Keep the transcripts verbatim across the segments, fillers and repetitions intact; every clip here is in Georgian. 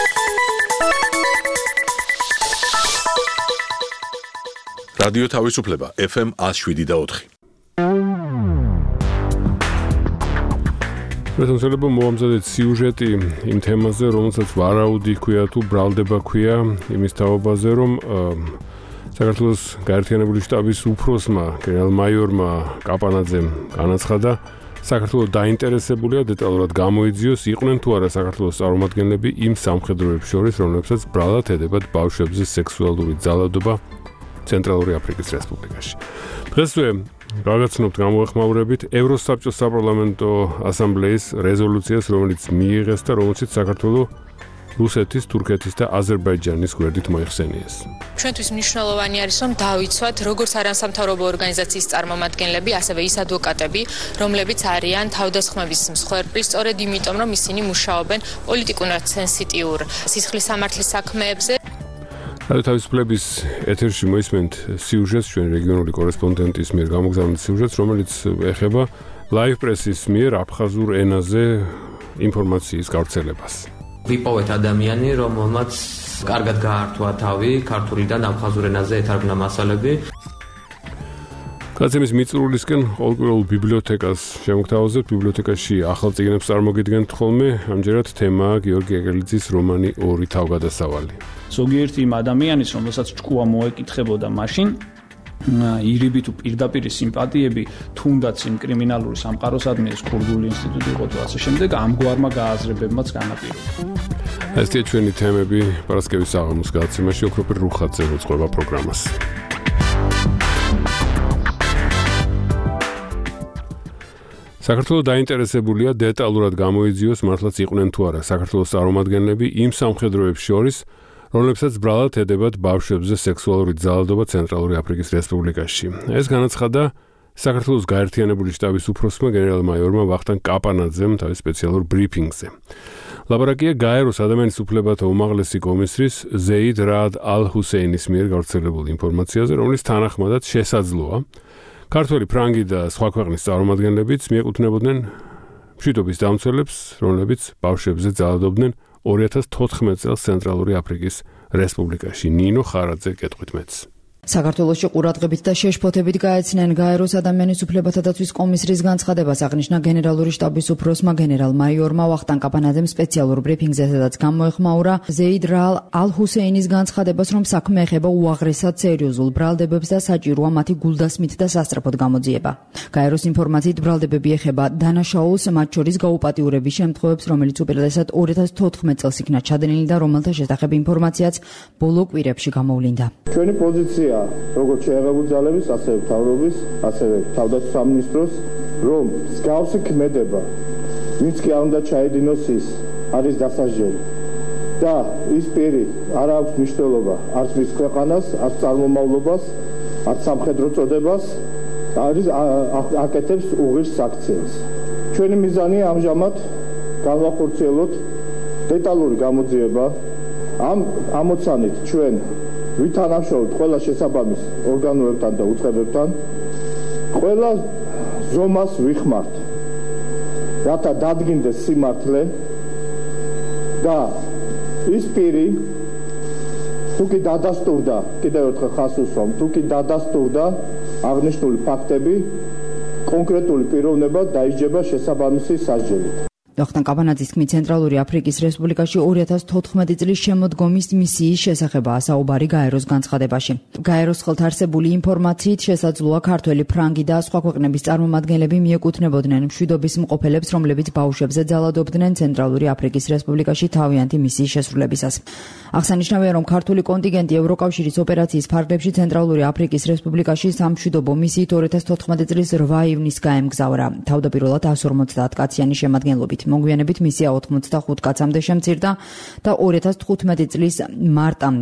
რადიო თავისუფლება ეფ ემ one oh seven და four. Რესურსებო მოამზადეთ სიუჟეტი იმ თემაზე, რომელსაც ვარაუდი ქვია თუ ბრალდება ქვია, იმის თაობაზე, რომ საქართველოს გაერთიანებული შტაბის უფროსმა, გენერალ-მაიორმა კაპანაძემ განაცხადა, საქართველოს დაინტერესებულია დეტალურად გამოიძიოს, იყვნენ თუ არა საქართველოს წარმომადგენლები იმ სამხედროებს შორის, რომლებსაც ბრალად ედებათ ბავშვებზე სექსუალური ძალადობა ცენტრალური აფრიკის რესპუბლიკაში. დღესვე გაგაცნობთ გამოეხმაურებით ევროსაბჭოს საპარლამენტო ასამბლეის რეზოლუციას, რომელიც მიიღეს და რომელშიც საქართველოს რუსეთის, თურქეთის და აზერბაიჯანის გვერდით მოიხსენიეს. ჩვენთვის მნიშვნელოვანი არის, რომ დავიცვათ როგორც არასამთავრობო ორგანიზაციის წარმომადგენლები, ასევე ის ადვოკატები, რომლებიც არიან თავდასხმების მსხვერპლი, სწორედ იმიტომ, რომ ისინი მუშაობენ პოლიტიკურად სენსიტიურ სისხლის სამართლის საქმეებზე. რადიო თავისუფლების ეთერში მოისმენთ სიუჟეტს ჩვენ რეგიონული კორესპონდენტის მიერ გამოგზავნილ სიუჟეტს, რომელიც ეხება ლაივ პრესის მიერ აფხაზურ ენაზე ინფორმაციის გავრცელებას. ვიპოვეთ ადამიანი, რომელმაც კარგად გაართვა თავი ქართულიდან აფხაზურ ენაზე ეთარგმნა მასალები. გაცემის მიწურულისკენ ყოველკვირეულ ბიბლიოთეკას შემოგთავაზებთ. ბიბლიოთეკაში ახალ წიგნებს წარმოგიდგენთ ხოლმე. ამჯერად თემაა გიორგი ეგელიძის რომანი ორი თავგადასავალი. ზოგიერთი იმ ადამიანის, რომელსაც ჭკუა მოეკითხებოდა მაშინ, ირიბი თუ პირდაპირი სიმპათიები, თუნდაც იმ კრიმინალური სამყაროსადმი ეს ქურდული ინსტიტუტი იყო თუ ასე შემდეგ, ამგვარმა გააზრებებმაც განაპირობა. ესეთი ჩვენი თემები პარასკევის საღამოს გადაცემაში ოქროპირ რუხაძე მოწყობა პროგრამას. საქართველოს დაინტერესებულია დეტალურად გამოიძიოს, მართლაც იყვნენ თუ არა საქართველოს წარმომადგენლები იმ სამხედროებს შორის, რომლებსაც ბრალად ედებათ ბავშვებზე სექსუალური ძალადობა ცენტრალური აფრიკის რესპუბლიკაში. ეს განაცხადა საქართველოს გაერთიანებული შტაბის უფროსმა გენერალ-მაიორმა ვახტანგ კაპანაძემ თავის სპეციალურ ბრიფინგზე. ლაბორაკია გაეროს ადამიანის უფლებათა უმაღლესი კომისრის ზეიდ რაად ალ-ჰუსეინის მიერ გავრცელებულ ინფორმაციაზე, რომლის თანახმადაც შესაძლოა ქართველი, ფრანგი და სხვა ქვეყნის წარმომადგენლებიც მიეკუთვნებოდნენ მშვიდობის დამცველებს, რომლებიც ბავშვებზე ძალადობდნენ ორი ათას თოთხმეტ წელს ცენტრალური აფრიკის რესპუბლიკაში. ნინო ხარაძე კეთყვით მეც. საქართველოში ყურადღებით და შეშფოთებით გაეცნენ გაეროს ადამიანის უფლებათა დაცვის კომისრის განცხადებას, აღნიშნა გენერალური შტაბის უფროსმა გენერალ-მაიორმა ვახტანგ კაპანაძემ სპეციალურ ბრიფინგზე, სადაც გამოეხმაურა ზეიდ რაად ალ-ჰუსეინის განცხადებას, რომ საქმე ეხება უაღრესად სერიოზულ ბრალდებებს და საჭიროა მათი გულდასმით და სასწრაფოდ გამოძიება. გაეროს ინფორმაციით ბრალდებები ეხება დანაშაულს, მათ შორის გაუპატიურების შემთხვევებს, რომელიც უპირატესად ორი ათას თოთხმეტ წელს იქნა ჩადენილი და რომელთა შესახებ ინფორმაციაც ბოლო კვირებში გამოვლინდა. ჩვენი პოზიცია როგორც შეერთებული ძალების, ასევე მთავრობის, ასევე თავდაცვის სამინისტროს, რომ მსგავსი ქმედება, ვინც კი არ უნდა ჩაედინოს ის, არის დასაჯელი. და ის პირი არ აქვს მნიშვნელობა არც მის ქვეყანას, არც წარმომავლობას, არც სამხედრო წოდებას, არის აკეთებს უღირს საქციელს. ჩვენი მიზანია ამჟამად განვახორციელოთ დეტალური გამოძიება. ამ ამოცანით ჩვენ ვითანამშრომლობთ ყველა შესაბამის ორგანოებთან და უწყებებთან, ყველა ზომას ვიხმართ, რათა დადგინდეს სიმართლე და ის პირი თუ კი დადასტურდა, კიდევ ერთხელ ხაზს უსვამ, თუ კი დადასტურდა აღნიშნული ფაქტები, კონკრეტული პიროვნება დაიჯება შესაბამისი სასჯელით. ვახტანგ კაპანაძის თქმით, ცენტრალური აფრიკის რესპუბლიკაში ორი ათას თოთხმეტი წლის შემოდგომის მისიის შესახებაა საუბარი გაეროს განცხადებაში. გაეროს ხელთ არსებული ინფორმაციით შესაძლოა ქართველი, ფრანგი და სხვა ქვეყნების წარმომადგენლები მიეკუთვნებოდნენ მშვიდობის მყოფელებს, რომლებიც ბავშვებზე ძალადობდნენ ცენტრალური აფრიკის რესპუბლიკაში თავიანთი მისიის შესრულებისას. აღსანიშნავია, რომ ქართული კონტინგენტი ევროკავშირის ოპერაციის ფარგლებში ცენტრალური აფრიკის რესპუბლიკაში სამშვიდობო მისიით ორი ათას თოთხმეტი წლის რვა ივნისს გაემგზავრა. თავდაპირველად εκατს ორმოცდაათ კაციანი შემადგენლობით. მოგვიანებით მისია ოთხმოცდახუთ კაცამდე შემცირდა და ორი ათას თხუთმეტი წლის მარტამდე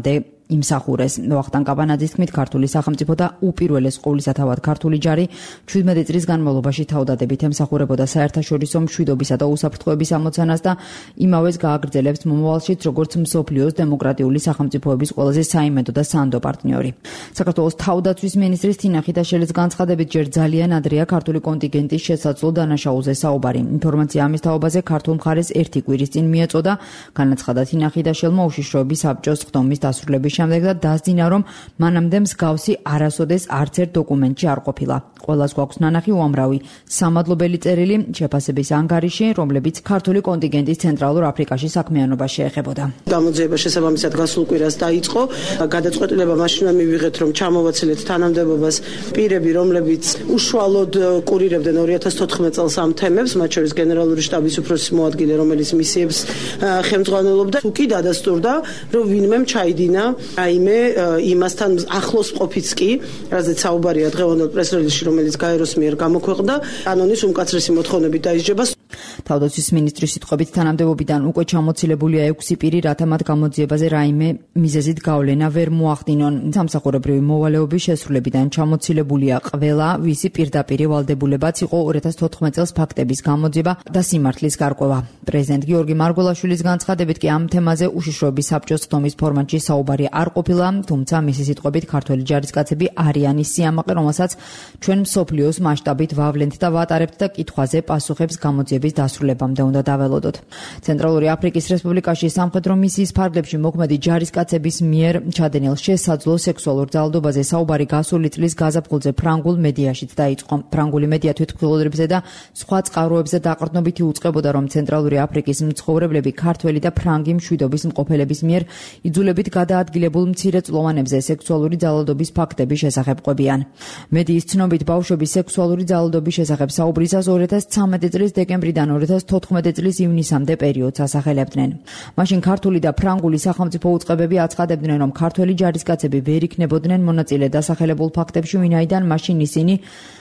იმსახურეს. ვახტანგ კაბანაძის თქმით, ქართული სახელმწიფო და უპირველეს ყოვლისა თავად ქართული ჯარი ჩვიდმეტი წლის განმავლობაში თავდადებით ემსახურებოდა საერთაშორისო მშვიდობისა და უსაფრთხოების ამოცანას და იმავეს გააგრძელებს მომავალშიც, როგორც მსოფლიოს დემოკრატიული სახელმწიფოების ყველაზე საიმედო და სანდო პარტნიორი. საქართველოს თავდაცვის მინისტრის თინა ხიტაშელის განცხადებით, ჯერ ძალიან ადრეა ქართული კონტინგენტის შესაძლო დანაშაულზე საუბარი. ინფორმაცია ამის თაობაზე ქართულ მხარეს ერთი კვირის წინ მიეწოდა, განაცხადა თინა ხიტაშელმა უშიშროების საბჭოს ხდომის დასრულების შემდეგ და დასძინა, რომ მანამდე მსგავსი არასოდეს არც ერთ დოკუმენტში არ ყოფილა. ყველას გვაქვს ნანახი უამრავი სამადლობელი წერილი შეფასების ანგარიში, რომლებიც ქართული კონტინგენტის ცენტრალურ აფრიკაში საქმიანობას შეეხებოდა. გამოძიება შესაბამისად გასულ კვირას დაიწყო. გადაწყვეტილება მაშინვე მივიღეთ, რომ ჩამოვაცილეთ თანამდებობას პირები, რომლებიც უშუალოდ კურირებდნენ ორი ათას თოთხმეტ წელს ამ თემებს, მათ შორის გენერალური შტაბის უფროსის მოადგილე, რომელიც მისიებს ხელმძღვანელობდა. თუ კი დადასტურდა, რომ ვინმემ ჩაიდინა რაიმე იმასთან ახლოს ყოფიც კი, რაზეც საუბარია დღევანდელ პრეს-რელიზში, რომელიც გაეროს მიერ გამოქვეყნდა, კანონის უმკაცრესი მოთხოვნებით დაისჯება. თავდაცვის მინისტრის სიტყვებით, თანამდებობიდან უკვე ჩამოცილებულია ექვსი პირი, რათა მათ გამოძიებაზე რაიმე მიზეზით გავლენა ვერ მოახდინონ. სამსახურებრივი მოვალეობის შესრულებიდან ჩამოცილებულია ყველა, ვისი პირდაპირ ვალდებულებაც იყო ორი ათას თოთხმეტ წელს ფაქტების გამოძიება და სიმართლის გარკვევა. პრეზიდენტ გიორგი მარგველაშვილის განცხადებით კი ამ თემაზე უშიშროების საბჭოს ხდომის ფორმატში საუბარი არ ყოფილა, თუმცა მისი სიტყვებით ქართველი ჯარისკაცები არიან ის სიამაყე, რომელსაც ჩვენ მსოფლიოს მასშტაბით ვავლენთ და ვატარებთ და კითხვაზე პასუხებს გამოძიების დასრულებამდე უნდა დაველოდოთ. ცენტრალური აფრიკის რესპუბლიკაში სამხედრო მისიის ფარგლებში მოქმედი ჯარისკაცების მიერ ჩადენილ შესაძლო სექსუალურ ძალადობაზე საუბარი გასული წლის გაზაფხულზე ფრანგულ მედიაშიც დაიწყო. ფრანგული მედია თვითმკვლელობებზე და სხვა წყაროებზე დაყრდნობითი უწყებოდა, რომ ცენტრალური აფრიკის მცხოვრებლები ქართველი და ფრანგი მშვიდობის მყოფელების მიერ იძულებით გადაადგილებულ მცირეწლოვანებზე სექსუალური ძალადობის ფაქტების შესახებ ყვებიან. მედიის ცნობით, ბავშვების სექსუალური ძალადობის შესახებ საუბრისას ორი ათას ცხრამეტი წლის დეკემბრიდან ორი ათას თოთხმეტი წლის ივნისამდე პერიოდს ასახელებდნენ. მაშინ ქართული და ფრანგული სახელმწიფო უწყებები აცხადებდნენ, რომ ქართველი ჯარისკაცები ვერ იქნებოდნენ მონაწილე დასახელებულ ფაქტებში, ვინაიდან მაშინ ისინი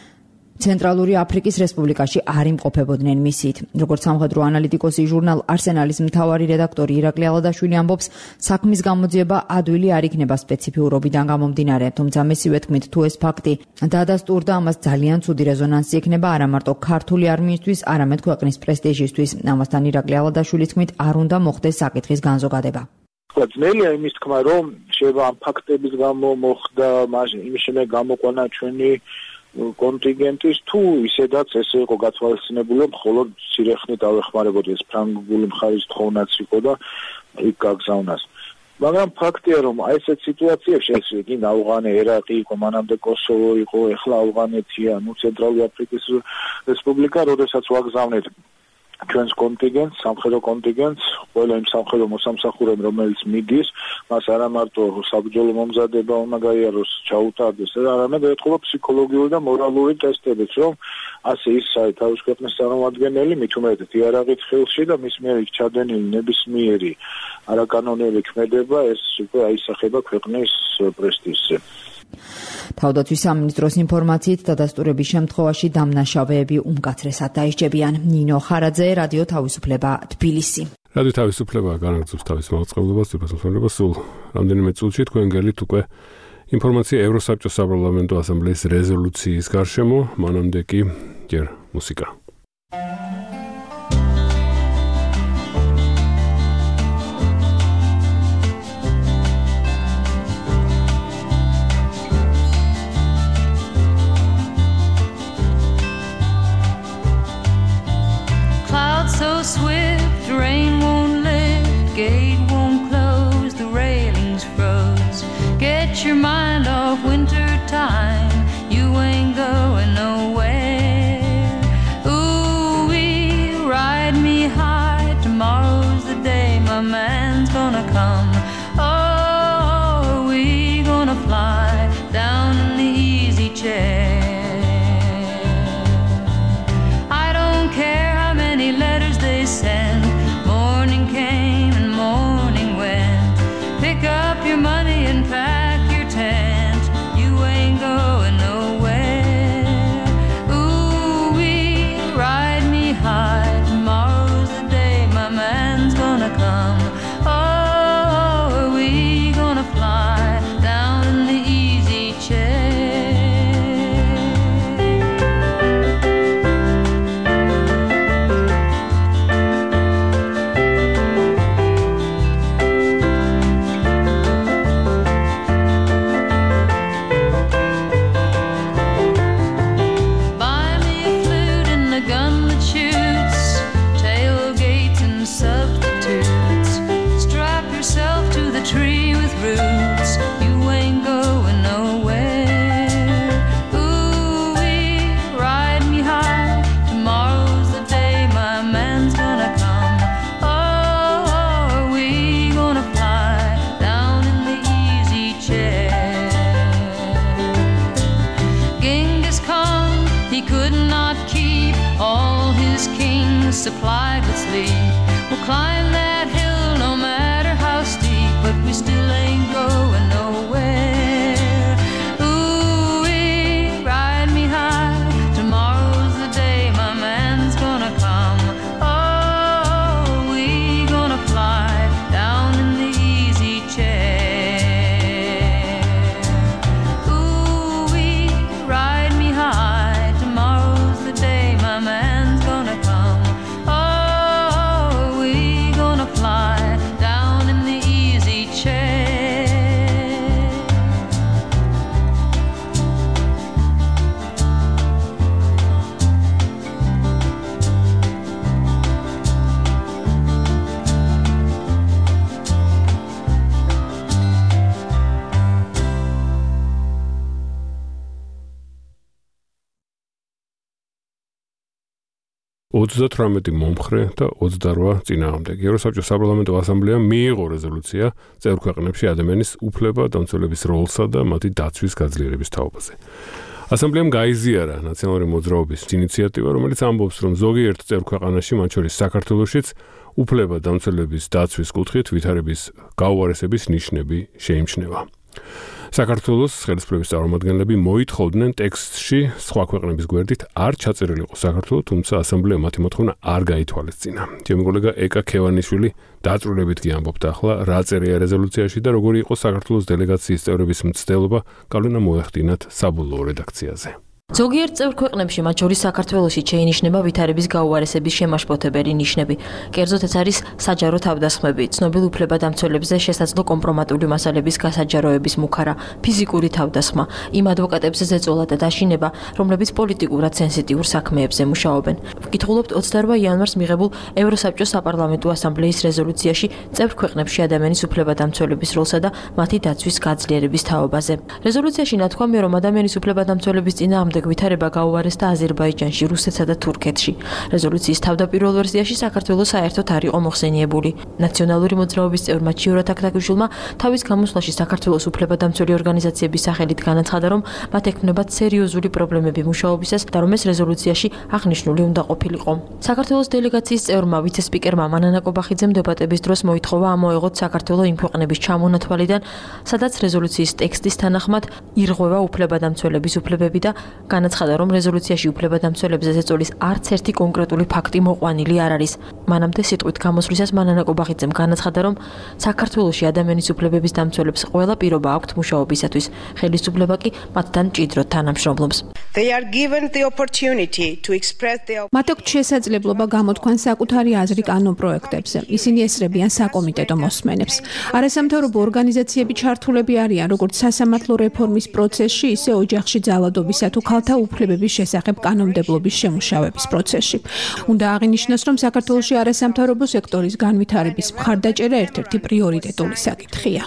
ცენტრალური აფრიკის რესპუბლიკაში არ იმყოფებოდნენ მისით. როგორც სამხედრო ანალიტიკოსი ჟურნალ არსენალის მთავარი რედაქტორი ირაკლი ალადაშვილი ამბობს, საქმის გამოძიება ადვილი არ იქნება სპეციფიურობიდან გამომდინარე, თუმცა მისივე თქმით, თუ ეს ფაქტი დადასტურდა, ამას ძალიან ცუდი რეზონანსი ექნება არა მარტო ქართული არმიისთვის, არამედ ქვეყნის პრესტიჟისთვის. ამასთან ირაკლი ალადაშვილის თქმით, არ უნდა მოხდეს საკითხის განზოგადება. ძნელია იმის თქმა, რომ შეიძლება ამ ფაქტების გამო მოხდა, მაშინ იმის შემდეგ გამოყვანა ჩვენი კონტინგენტის, თუ ისედაც ესე იყო გათვალისწინებული, რომ მხოლოდ მცირე ხნით ავეხმარებოდი, ეს ფრანგული მხარის თხოვნაც იყო და იქ გაგზავნას. მაგრამ ფაქტია, რომ აი ესეთ სიტუაციებში, ეს კი ავღანი, ერაყი იყო, მანამდე კოსოვო იყო, ეხლა ავღანეთია, ნუ ცენტრალური აფრიკის რესპუბლიკა, როდესაც ვაგზავნეთ ჩვენს კონტინგენტს, სამხედრო კონტინგენტს, ყველა იმ სამხედრო მოსამსახურემ, რომელიც მიდის, მას არა მარტო საბრძოლო მომზადება უნდა გაიაროს, ჩაუტარდეს, არამედ ეთყობა ფსიქოლოგიური და მორალური ტესტებიც, რომ ასე ის თავის ქვეყნის წარმომადგენელი, მით უმეტეს იარაღით ხელში და მის მიერ ჩადენილი ნებისმიერი არაკანონიერი ქმედება, ეს უკვე აისახება ქვეყნის პრესტიჟზე. თავდაცვის სამინისტროს ინფორმაციით დადასტურების შემთხვევაში დამნაშავეები უმკაცრესად დაისჯებიან. ნინო ხარაძე, რადიო თავისუფლება, თბილისი. რადიო თავისუფლება განაგრძობს თავის მაუწყებლობას, უფასმოსავლებას სულ რამდენიმე წუთში თქვენ გელით უკვე ინფორმაცია ევროსაბჭოს საპარლამენტო ასამბლეის რეზოლუციის გარშემო, მანამდე კი ჯერ მუსიკა. So swift, rain won't lift, gate won't close, the railings froze. Get your mind off winter time, you ain't going nowhere. Ooh, ride me high, tomorrow's the day my man's gonna come. Oh, we gonna fly down in the easy chair. I don't care how many letters they send. Morning came and morning went. Pick up your money and pack your tent. You ain't going nowhere. Ooh, we ride me high. Tomorrow's the day my man's gonna come. Oh, are we gonna fly ოცდათვრამეტი მომხრე და ოცდარვა წინააღმდეგი. ევროსაბჭოს საპარლამენტო ასამბლეამ მიიღო რეზოლუცია წევრ ქვეყნებში ადამიანის უფლება დამცველების როლსა და მათი დაცვის გაძლიერების თაობაზე. ასამბლეამ გაიზიარა ნაციონალური მოძრაობის ინიციატივა, რომელიც ამბობს, რომ ზოგიერთ წევრ ქვეყანაში, მათ შორის საქართველოშიც, უფლება დამცველების დაცვის კუთხით ვითარების გაუარესების ნიშნები შეიმჩნევა. საქართველოს ხელისუფლების წარმომადგენლები მოითხოვდნენ ტექსტში სხვა ქვეყნების გვერდით არ ჩაწერილიყო საქართველო, თუმცა ასამბლეამ მათი მოთხოვნა არ გაითვალისწინა. ჩემი კოლეგა ეკა ქევანიშვილი დაწვრილებითი ამბობდა ახლა რა წერია რეზოლუციაში და როგორი იყო საქართველოს დელეგაციის წევრების მცდელობა, გავლენა მოეხდინათ საბოლოო რედაქციაზე. ზოგიერთ წევრ ქვეყნებში, მათ შორის საქართველოში, შეინიშნება ვითარების გაუარესების შემაშფოთებელი ნიშნები. კერძოდ ეს არის საჯარო თავდასხმები, ცნობილ უფლებადამცველებზე შესაძლო კომპრომატული მასალების გასაჯაროების მუქარა, ფიზიკური თავდასხმა, იმ ადვოკატებზე ზეწოლა და დაშინება, რომლებიც პოლიტიკურად სენსიტიურ საქმეებზე მუშაობენ. ვკითხულობთ ოცდარვა იანვარს მიღებულ ევროსაბჭოს საპარლამენტო ასამბლეის რეზოლუციაში წევრ ქვეყნებში ადამიანის უფლებადამცველების როლსა და მათი დაცვის გაძლიერების თაობაზე. რეზოლუციაში ნათქვამია, რომ ადამიანის უფლებადამცველების წინააღმდეგ ვითარება გაუარესდა აზერბაიჯანში, რუსეთსა და თურქეთში. რეზოლუციის თავდაპირველ ვერსიაში საქართველოს საერთოდ არ იყო მოხსენიებული. ნაციონალური მოძრაობის წევრმა ჩიორა თაქთაქიშვილმა თავის გამოსვლაში საქართველოს უფლებადამცველი ორგანიზაციების სახელით განაცხადა, რომ მათ ექმნებათ სერიოზული პრობლემები მუშაობისას და რომ ეს რეზოლუციაში აღნიშნული უნდა ყოფილიყო. საქართველოს დელეგაციის წევრმა ვიცე-სპიკერმა მანანა კობახიძემ დებატების დროს მოითხოვა ამოეღოთ საქართველო იმ ქვეყნების ჩამონათვალიდან, სადაც რეზოლუციის ტექსტის თანახმად ირღვევა უფლებადამცველების უფლებები და განაცხადა, რომ რეზოლუციაში უფლებადამცველებზე ზეწოლის არც ერთი კონკრეტული ფაქტი მოყვანილი არ არის. მანამდე სიტყვით გამოსვლისას მანანა კობახიძემ განაცხადა, რომ საქართველოში ადამიანის უფლებების დამცველებს ყველა პირობა აქვთ მუშაობისათვის, ხელისუფლება კი მათთან მჭიდროდ თანამშრომლობს. მათ აქვთ შესაძლებლობა გამოთქვან საკუთარი აზრი კანონპროექტებზე. ისინი ესწრებიან საკომიტეტო მოსმენებს. არასამთავრობო ორგანიზაციები ჩართულები არიან როგორც სასამართლო რეფორმის პროცესში, ისე ოჯახში ძალადობისა თუ ქალთა უფლებების შესახებ კანონმდებლობის შემუშავების პროცესში. უნდა აღინიშნოს, რომ საქართველოში არასამთავრობო სექტორის განვითარების მხარდაჭერა ერთ-ერთი პრიორიტეტული საკითხია.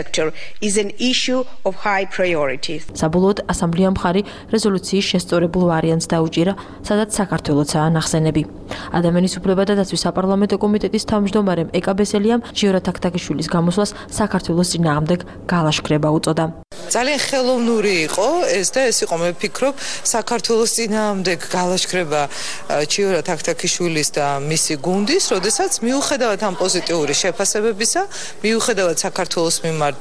საბოლოოდ ასამბლეამ მხარი რეზოლუციის შესწორებულ ვარიანტს დაუჭირა, სადაც საქართველოცაა ნახსენები. ადამიანის უფლება და დაცვის საპარლამენტო კომიტეტის თავმჯდომარემ ეკა ბესელიამ ჩიორა თაქთაქიშვილის გამოსვლას საქართველოს წინააღმდეგ გალაშქრება უწოდა. ძალიან ხელოვნური იყო ეს და ეს იყო, მე ვფიქრობ, საქართველოს წინააღმდეგ გალაშქრება ჩიორა თაქთაქიშვილის და მისი გუნდის, როდესაც მიუხედავად ამ პოზიტიური შეფასებებისა, მიუხედავად საქართველოს მიმართ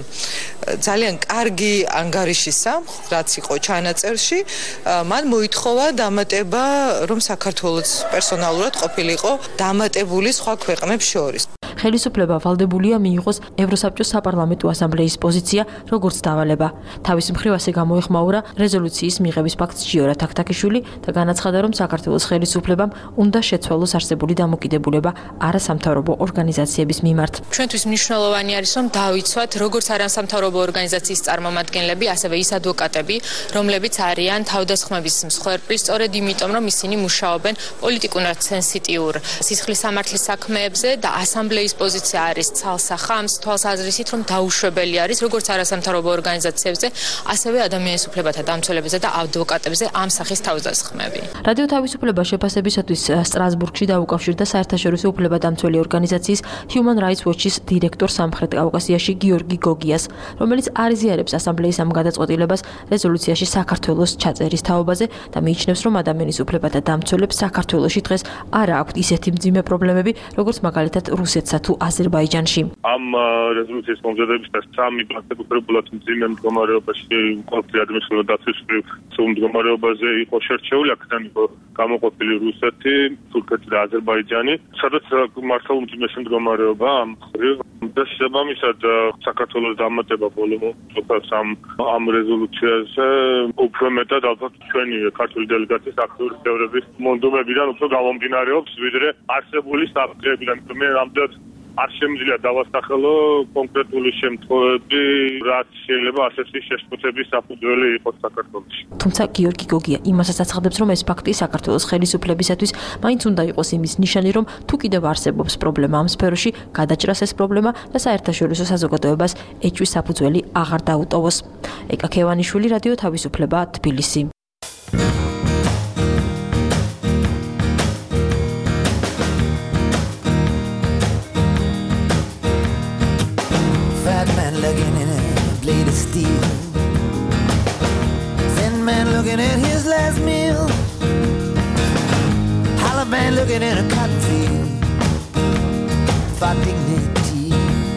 ძალიან კარგი ანგარიშისა, რაც იყო ჩანაწერში, მან მოითხოვა დამატება, რომ საქართველოს პერსონალურად ყოფილიყო დამატებული სხვა ქვეყნებს შორის. ხელისუფლება ვალდებულია მიიღოს ევროსაბჭოს საპარლამენტო ასამბლეის პოზიცია, როგორც დავალება. თავის მხრივ ასე გამოეხმაურა რეზოლუციის მიღების ფაქტს ჩიორა თაქთაქიშვილი და განაცხადა, რომ საქართველოს ხელისუფლებამ უნდა შეცვალოს არსებული დამოკიდებულება არასამთავრობო ორგანიზაციების მიმართ. ჩვენთვის მნიშვნელოვანი არის, რომ დავიცვათ როგორც არასამთავრობო ორგანიზაციის წარმომადგენლები, ასევე ის ადვოკატები, რომლებიც არიან თავდასხმების მსხვერპლი, სწორედ იმიტომ, რომ ისინი მუშაობენ პოლიტიკურად სენსიტიურ სისხლის სამართლის საქმეებზე და ასამბლეის პოზიცია არის ცალსახა ამ თვალსაზრისით, რომ დაუშვებელი არის როგორც არასამთავრობო ორგანიზაციებზე, ასევე ადამიანის უფლებათა დამცველებზე და ადვოკატებზე ამ სახის თავდასხმები. რადიო თავისუფლება შეფასებისათვის სტრასბურგში დაუკავშირდა საერთაშორისო უფლებადამცველი ორგანიზაციის Human Rights Watch-ის დირექტორ სამხრეთ კავკასიაში გიორგი გოგიას, რომელიც არიზიარებს ასამბლეის ამ გადაწყვეტილებას რეზოლუციაში საქართველოს ჩაწერის თაობაზე და მიიჩნევს, რომ ადამიანის უფლებათა დამცველებს საქართველოში დღეს არ აქვთ ისეთი მძიმე პრობლემები, როგორც მაგალითად რუსეთსა თუ აზერბაიჯანში. ამ რეზოლუციის მომზადებისას სამი პრაქტიკულად მძიმე მდგომარეობაში ყოფილი ადამიანის დაცვის სულ მდგომარეობაზე იყო შერჩეული, აქედან იყო გამოყოფილი რუსეთი, თურქეთი და აზერბაიჯანი, სადაც მართლა უმძიმესი მდგომარეობა ამ მხრივ და შესაბამისად საქართველოს დამატება ბოლო წუთას ამ ამ რეზოლუციაზე უფრო მეტად ალბათ ჩვენი ქართული დელეგაციის აქტიური წევრების მონდომებიდან უფრო გამომდინარეობს, ვიდრე არსებული საფრთხეებიდან. მე რამდენად არ შემიძლია დავასახელო კონკრეტული შემთხვევები, რაც შეიძლება ასეთი შეშფოთების საფუძველი იყოს საქართველოში. თუმცა გიორგი გოგია იმასაც აცხადებს, რომ ეს ფაქტი საქართველოს ხელისუფლებისათვის მაინც უნდა იყოს იმის ნიშანი, რომ თუ კიდევ არსებობს პრობლემა ამ სფეროში, გადაჭრას ეს პრობლემა და საერთაშორისო საზოგადოებას ეჭვის საფუძველი აღარ დაუტოვოს. ეკა ქევანიშვილი, რადიო თავისუფლება, თბილისი. looking at a blade of steel. Thin man looking at his last meal. Hollow man looking at a cotton field for dignity.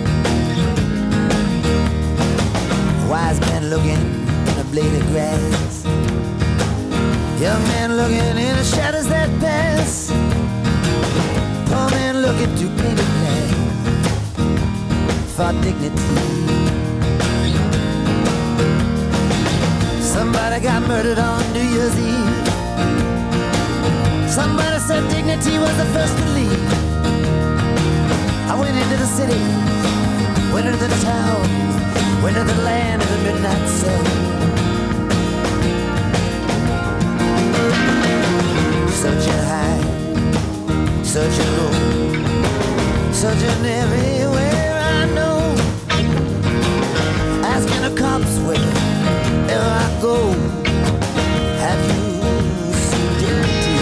Wise man looking at a blade of grass. Young man looking in the shadows that pass. Poor man looking through painted glass for dignity. Somebody got murdered on New Year's Eve. Somebody said dignity was the first to leave. I went into the city, went into the town, went to the land of the midnight sun. Searching high, searching low, searching everywhere I know, asking the cops wherever I go, have you seen dignity?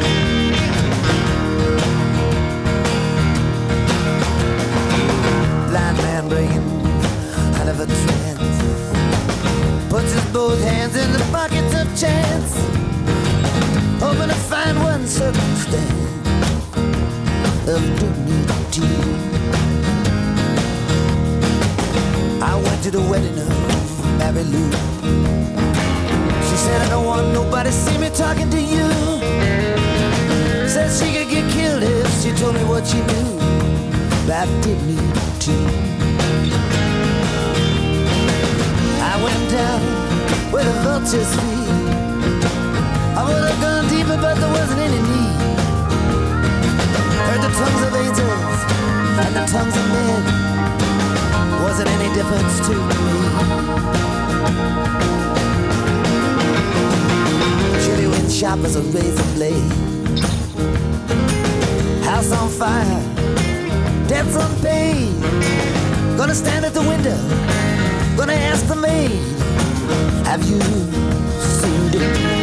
Blind man breaking out of a trance, puts his both hands in the pockets of chance, hoping to find one circumstance of dignity. I went to the wedding of Mary Lou. She said, I don't want nobody see me talking to you. Said she could get killed if she told me what she knew about dignity. I went down where the vultures feed. I would have gone deeper, but there wasn't any need. Heard the tongues of angels and the tongues of men. Wasn't any difference to me. Chilly wind sharp as a razor blade. House on fire, debts unpaid. Gonna stand at the window, gonna ask the maid, have you seen dignity?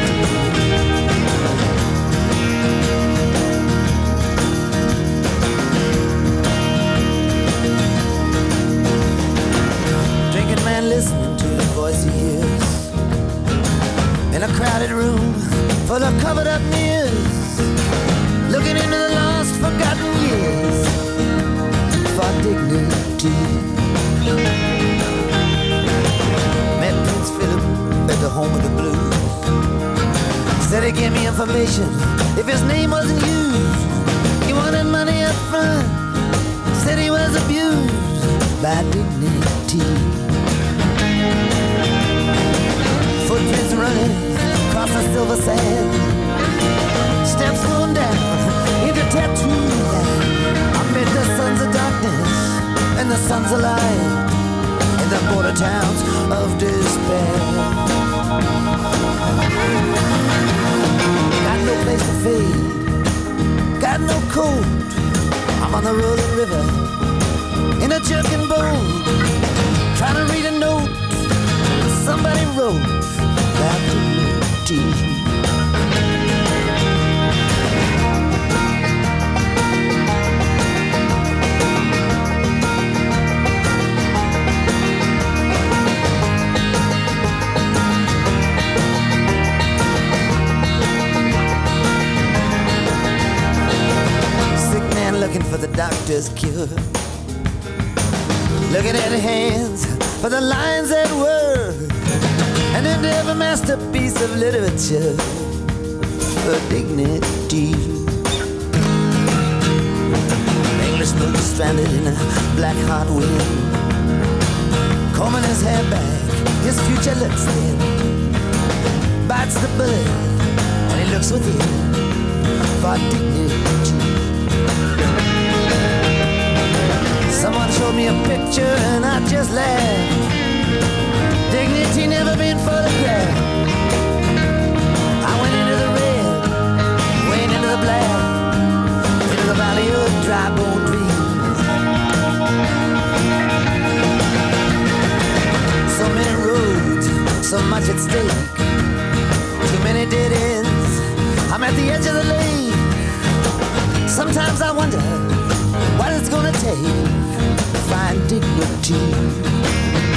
Listening to the voice he hears in a crowded room full of covered up mirrors, looking into the lost forgotten years for dignity. Met Prince Philip at the home of the blues. Said he gave me information if his name wasn't used. He wanted money up front. Said he was abused by dignity. Footprints running across the silver sand, steps going down into tattoo land. Amid the sons of darkness and the sons of light, in the border towns of despair. Got no place to fade, got no coat. I'm on the rolling river in a jerking boat, trying to read a note somebody wrote about dignity. Sick man looking for the doctor's cure, looking at hands for the lines that were, and into every masterpiece of literature for dignity. English movie stranded in a black hot wind, combing his hair back, his future looks thin, bites the bullet and he looks within for dignity. Someone showed me a picture and I just laughed. Dignity never been photographed. I went into the red, went into the black, into the valley of dry bone dreams. So many roads, so much at stake, too many dead ends. I'm at the edge of the lake. Sometimes I wonder what it's gonna take to find dignity.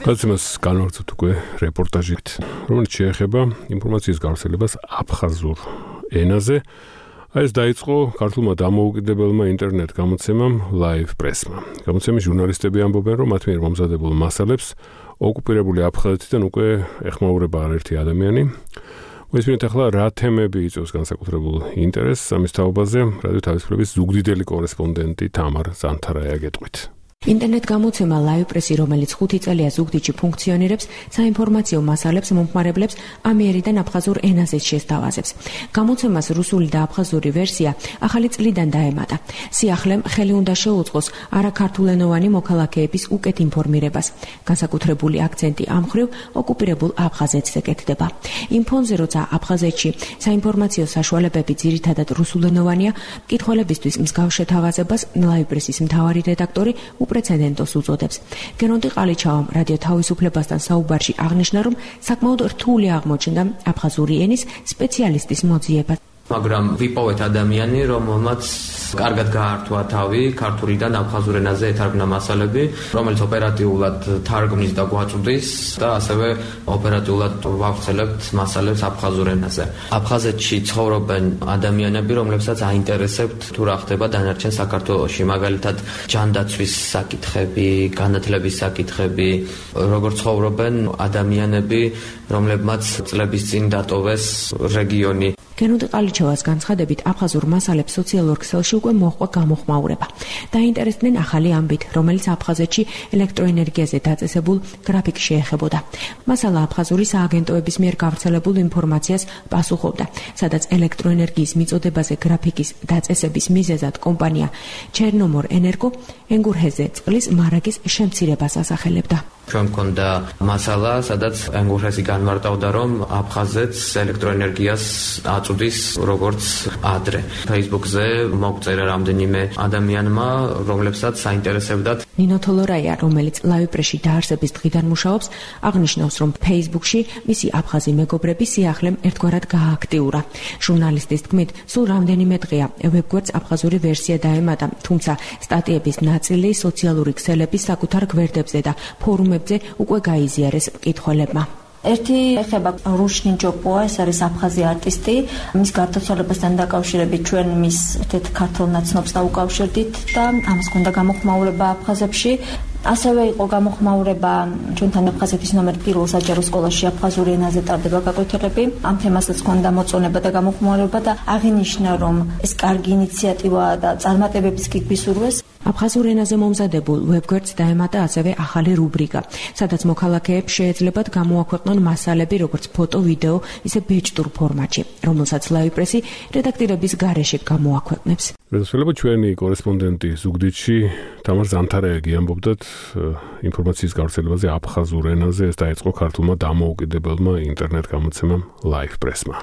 გადაცემას განვაგრძობთ უკვე რეპორტაჟით, რომელიც შეეხება ინფორმაციის გავრცელებას აფხაზურ ენაზე. ეს დაიწყო ქართულმა დამოუკიდებელმა ინტერნეტ გამოცემამ Live Press-მა. გამოცემის ჟურნალისტები ამბობენ, რომ მათ მიერ მომზადებულ მასალებს ოკუპირებული აფხაზეთიდან უკვე ეხმაურება არაერთი ადამიანი. მოისმინეთ ახლა რა თემები იწვევს განსაკუთრებულ ინტერესს ამის თაობაზე, რადიო თავისუფლების ზუგდიდელი კორესპონდენტი თამარ ზანთარაია გეტყვით. ინტერნეტ გამოცემა Live Press, რომელიც ხუთი წელია ზუგდიდში ფუნქციონირებს, საინფორმაციო მასალებს მომხმარებლებს ამიერიდან აფხაზურ ენაზე შესთავაზებს. გამოცემას რუსული და აფხაზური ვერსია ახალი წლიდან დაემატა. სიახლემ ხელი უნდა შეუწყოს არაქართულენოვანი მოქალაქეების უკეთ ინფორმირებას. განსაკუთრებული აქცენტი ამ მხრივ ოკუპირებულ აფხაზეთზე კეთდება. იმ ფონზე, როცა აფხაზეთში საინფორმაციო საშუალებები ძირითადად რუსულენოვანია, მკითხველებისთვის მსგავს შეთავაზებას Live Press-ის მთავარი რედაქტორი უპრეცედენტოს უწოდებს. გერონტი ყალიჩავამ რადიო თავისუფლებასთან საუბარში აღნიშნა, რომ საკმაოდ რთული აღმოჩნდა აფხაზური ენის სპეციალისტის მოძიება. მაგრამ ვიპოვეთ ადამიანი, რომელმაც კარგად გაართვა თავი ქართულიდან აფხაზურ ენაზე ეთარგმნა მასალები, რომელიც ოპერატიულად თარგმნის და გვაწვდის და ასევე ოპერატიულად ვავრცელებთ მასალებს აფხაზურ ენაზე. აფხაზეთში ცხოვრობენ ადამიანები, რომლებსაც აინტერესებთ თუ რა ხდება დანარჩენ საქართველოში, მაგალითად ჯანდაცვის საკითხები, განათლების საკითხები, როგორ ცხოვრობენ ადამიანები, რომლებმაც წლების წინ დატოვეს რეგიონი. გერონტი ყალიჩავას განცხადებით, აფხაზურ მასალებს სოციალურ ქსელში უკვე მოჰყვა გამოხმაურება. დაინტერესდნენ ახალი ამბით, რომელიც აფხაზეთში ელექტროენერგიაზე დაწესებულ გრაფიკს შეეხებოდა. მასალა აფხაზური სააგენტოების მიერ გავრცელებულ ინფორმაციას პასუხობდა, სადაც ელექტროენერგიის მიწოდებაზე გრაფიკის დაწესების მიზეზად კომპანია ჩერნომორ ენერგო ენგურჰეზე წყლის მარაგის შემცირებას ასახელებდა. ჩვენ მქონდა მასალა, სადაც ენგურჰეზი განმარტავდა, რომ აფხაზეთს ელექტროენერგიას აწვდის როგორც ადრე. Facebook-ზე მოგწერა რამდენიმე ადამიანმა, რომლებსაც საინტერესებდათ. ნინო თოლორაია, რომელიც Live Press-ში დაარსების დღიდან მუშაობს, აღნიშნავს, რომ Facebook-ში მისი აფხაზი მეგობრები სიახლემ ერთგვარად გააქტიურა. ჟურნალისტის თქმით, სულ რამდენიმე დღეა ვებგვერდს აფხაზური ვერსია დაემატა, თუმცა სტატიების ნაწილი სოციალური ქსელების საკუთარ გვერდებზე და ფორუმებზე უკვე გაიზიარეს მკითხველებმა. ერთი ეხება რუშნინ ჯოპოა, ეს არის აფხაზი არტისტი. მის გარდაცვალებასთან დაკავშირებით ჩვენ მის ერთ-ერთ ქართულ ნაცნობს დაუკავშირდით და ამას ჰქონდა გამოხმაურება აფხაზებში. ასევე იყო გამოხმაურება ჩვენთან აფხაზეთის ნომერ პირველ საჯარო სკოლაში აფხაზური ენაზე ტარდება გაკვეთილები. ამ თემასაც ჰქონდა მოწონება და გამოხმაურება და აღინიშნა, რომ ეს კარგი ინიციატივაა და წარმატებების კი გვისურვეს. აფხაზურ ენაზე მომზადებულ ვებგვერდს დაემატა ასევე ახალი რუბრიკა, სადაც მოქალაქეებს შეეძლებათ გამოაქვეყნონ მასალები როგორც ფოტო, ვიდეო, ისე ბეჭდურ ფორმატში, რომელსაც Live Press-ი რედაქტირების გარეშე გამოაქვეყნებს. რედაქტორება ჩვენი კორესპონდენტი ზუგდიდში თამარ ზანთარაია ამბობდათ ინფორმაციის გავრცელებაზე აფხაზურ ენაზე. ეს დაიწყო ქართულმა დამოუკიდებელმა ინტერნეტ გამოცემამ Live Press-მა.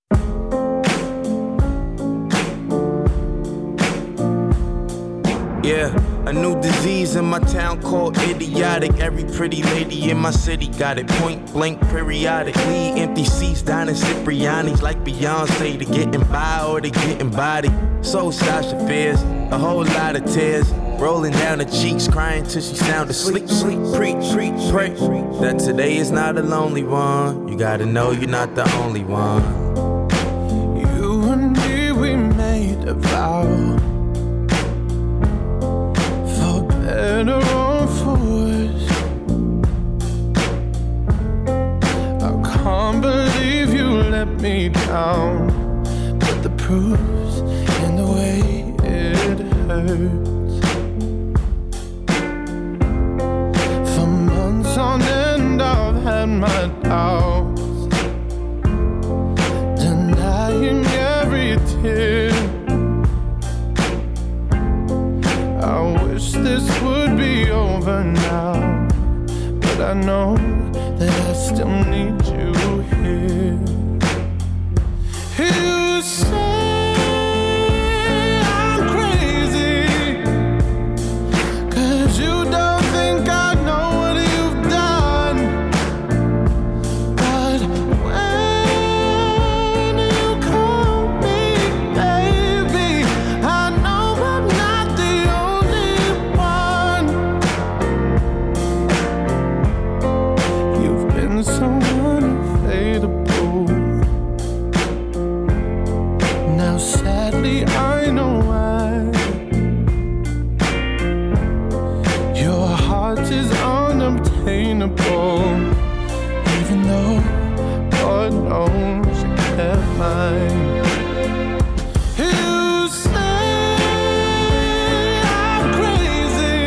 Yeah, a new disease in my town called idiotic. Every pretty lady in my city got it point blank periodically. Empty seats down in Cipriani's like Beyonce. To getting by or to getting body. So Sasha fears a whole lot of tears rolling down her cheeks, crying till she sound asleep. Sleep, preach, preach, pray that today is not a lonely one. You gotta know you're not the only one. You and me, we made a vow. Better or for worse, I can't believe you let me down, but the proof's in the way it hurts. For months on end I've had my doubts, denying every tear. I wish this would be over now, but I know that I still need you here. You say I'm crazy, 'cause you don't think I know what you've done. But when you call me baby, I know I'm not the only one. I know why. Your heart is unobtainable, even though God knows you kept mine. You say I'm crazy,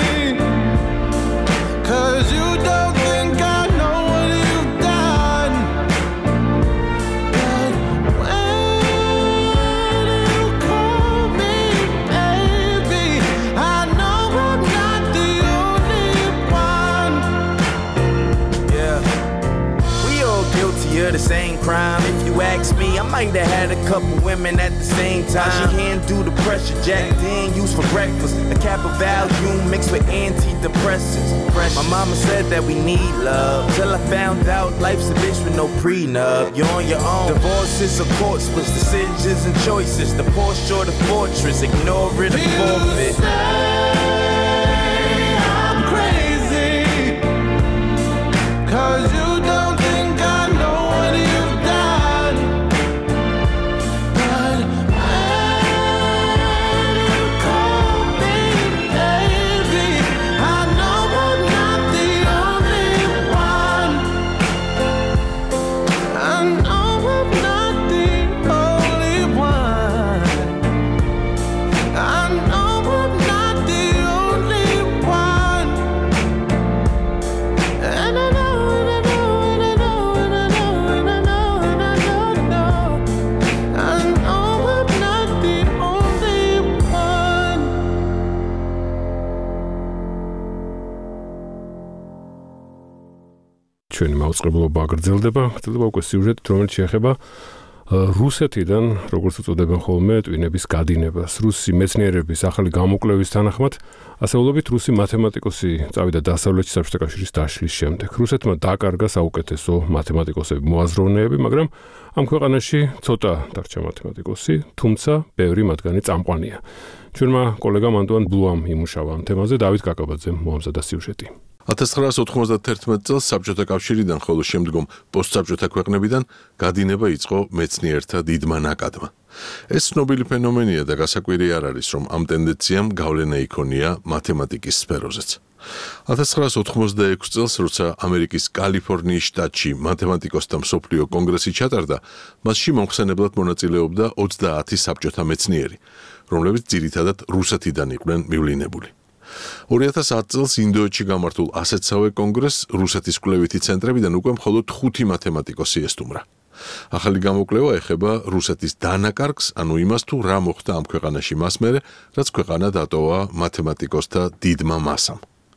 'cause you don't think I know what you've done. But when you call me baby, I know I'm not the only one. Yeah, we all guilty of the same crime. If you ask me, I might have had a couple women at the same time. She handle the pressure, Jack Dan used for breakfast. A cap of Valium mixed with antidepressants. My mama said that we need love, till I found out life's a bitch with no prenup. You're on your own. Divorces or court splits, decisions and choices. The Porsche or the fortress, ignore it or forfeit. I'm crazy, 'cause you don't think I know what you've done. But when you call me baby, I know I'm not the only one. I know I'm not the only one. I know I'm not the only one. And I know, and I know, and I know, and I know, and I know, and I know, know. I know I'm not the only one. ჩვენი მაუწყებლობა გრძელდება, გრძელდება უკვე სიუჟეტით, რომელიც შეეხება რუსეთიდან, როგორც უწოდებენ ხოლმე, ტვინების გადინებას. რუსი მეცნიერების ახალი გამოკვლევის თანახმად, ასეულობით რუსი მათემატიკოსი წავიდა დასავლეთში საბჭოთა კავშირის დაშლის შემდეგ. რუსეთმა დაკარგა საუკეთესო მათემატიკოსები, მოაზროვნეები, მაგრამ ამ ქვეყანაში ცოტა დარჩა მათემატიკოსი, თუმცა ბევრი მათგანი წამყვანია. ჩვენმა კოლეგამ ანტუან ბლუამ იმუშავა ამ თემაზე, დავით კაკაბაძემ მოამზადა სიუჟეტი. ათას ცხრაასი ოთხმოცდათერთმეტ წელს საბჭოთა კავშირიდან, ხოლო შემდგომ პოსტსაბჭოთა ქვეყნებიდან გადინება იწყო მეცნიერთა დიდმა ნაკადმა. ეს ცნობილი ფენომენია და გასაკვირი არ არის, რომ ამ ტენდენციამ გავლენა იქონია მათემატიკის სფეროზეც. ათას ცხრაასი ოთხმოცდაექვსი წელს, როცა ამერიკის კალიფორნიის შტატში მათემატიკოსთა მსოფლიო კონგრესი ჩატარდა, მასში მომხსენებლად მონაწილეობდა ოცდაათი საბჭოთა მეცნიერი, რომლებიც ძირითადად რუსეთიდან იყვნენ მივლინებული. ორი ათას ათი წელს ინდოეთში გამართულ ასეთსავე კონგრესს რუსეთის კვლევითი ცენტრებიდან უკვე მხოლოდ ხუთი მათემატიკოსი ესტუმრა. ახალი გამოკვლევა ეხება რუსეთის დანაკარგს, ანუ იმას თუ რა მოხდა ამ ქვეყანაში მას მერე, რაც ქვეყანა დატოვა მათემატიკოსთა დიდმა მასამ.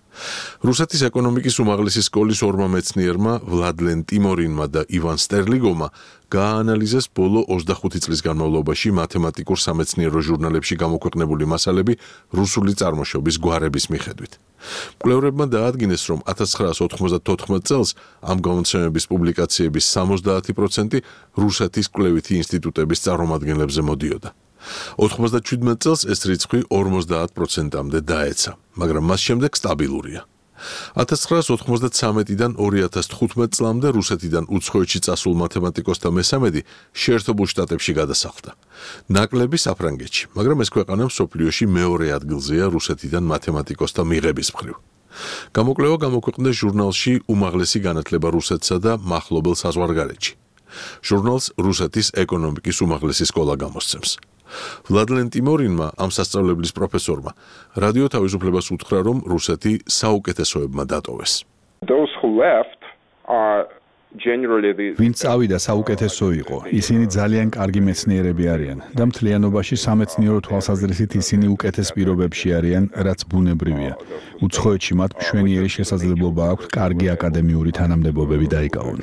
რუსეთის ეკონომიკის უმაღლესი სკოლის ორმა მეცნიერმა, ვლადლენ ტიმორინმა და ივან სტერლიგოვმა, გააანალიზეს ბოლო ოცდახუთი წლის განმავლობაში მათემატიკურ სამეცნიერო ჟურნალებში გამოქვეყნებული მასალები რუსული წარმოშობის გვარების მიხედვით. მკვლევრებმა დაადგინეს, რომ ათას ცხრაასი ოთხმოცდათოთხმეტ წელს ამ გამოცემების პუბლიკაციების სამოცდაათი პროცენტი რუსეთის კვლევითი ინსტიტუტების წარმომადგენლებზე მოდიოდა. ოთხმოცდაჩვიდმეტ წელს ეს რიცხვი ორმოცდაათ პროცენტამდე დაეცა, მაგრამ მას შემდეგ სტაბილურია. ათას ცხრაასი ოთხმოცდათრამეტიდან ორი ათას თხუთმეტ წლამდე რუსეთიდან უცხოეთში წასულ მათემატიკოსთა მესამედი შეერთებულ შტატებში გადასახლდა. ნაკლები საფრანგეთში, მაგრამ ეს ქვეყანა მსოფლიოში მეორე ადგილზეა რუსეთიდან მათემატიკოსთა მიღების მხრივ. გამოკვლევა გამოქვეყნდა ჟურნალში უმაღლესი განათლება რუსეთსა და მახლობელ საზღვარგარეთში. ჟურნალს რუსეთის ეკონომიკის უმაღლესი სკოლა გამოსცემს. ვლადლენ ტიმორინმა, ამ სასწავლებლის პროფესორმა, რადიო თავისუფლებას უთხრა, რომ რუსეთი საუკეთესოებმა დატოვეს. Those who left are generally the ვინც წავიდა საუკეთესო იყო, ისინი ძალიან კარგი მეცნიერები არიან და მთლიანობაში სამეცნიერო თვალსაზრისით ისინი უკეთეს პირობებში არიან, რაც ბუნებრივია. უცხოეთში მათ მშვენიერი შესაძლებლობა აქვთ კარგი აკადემიური თანამდებობები დაიკავონ.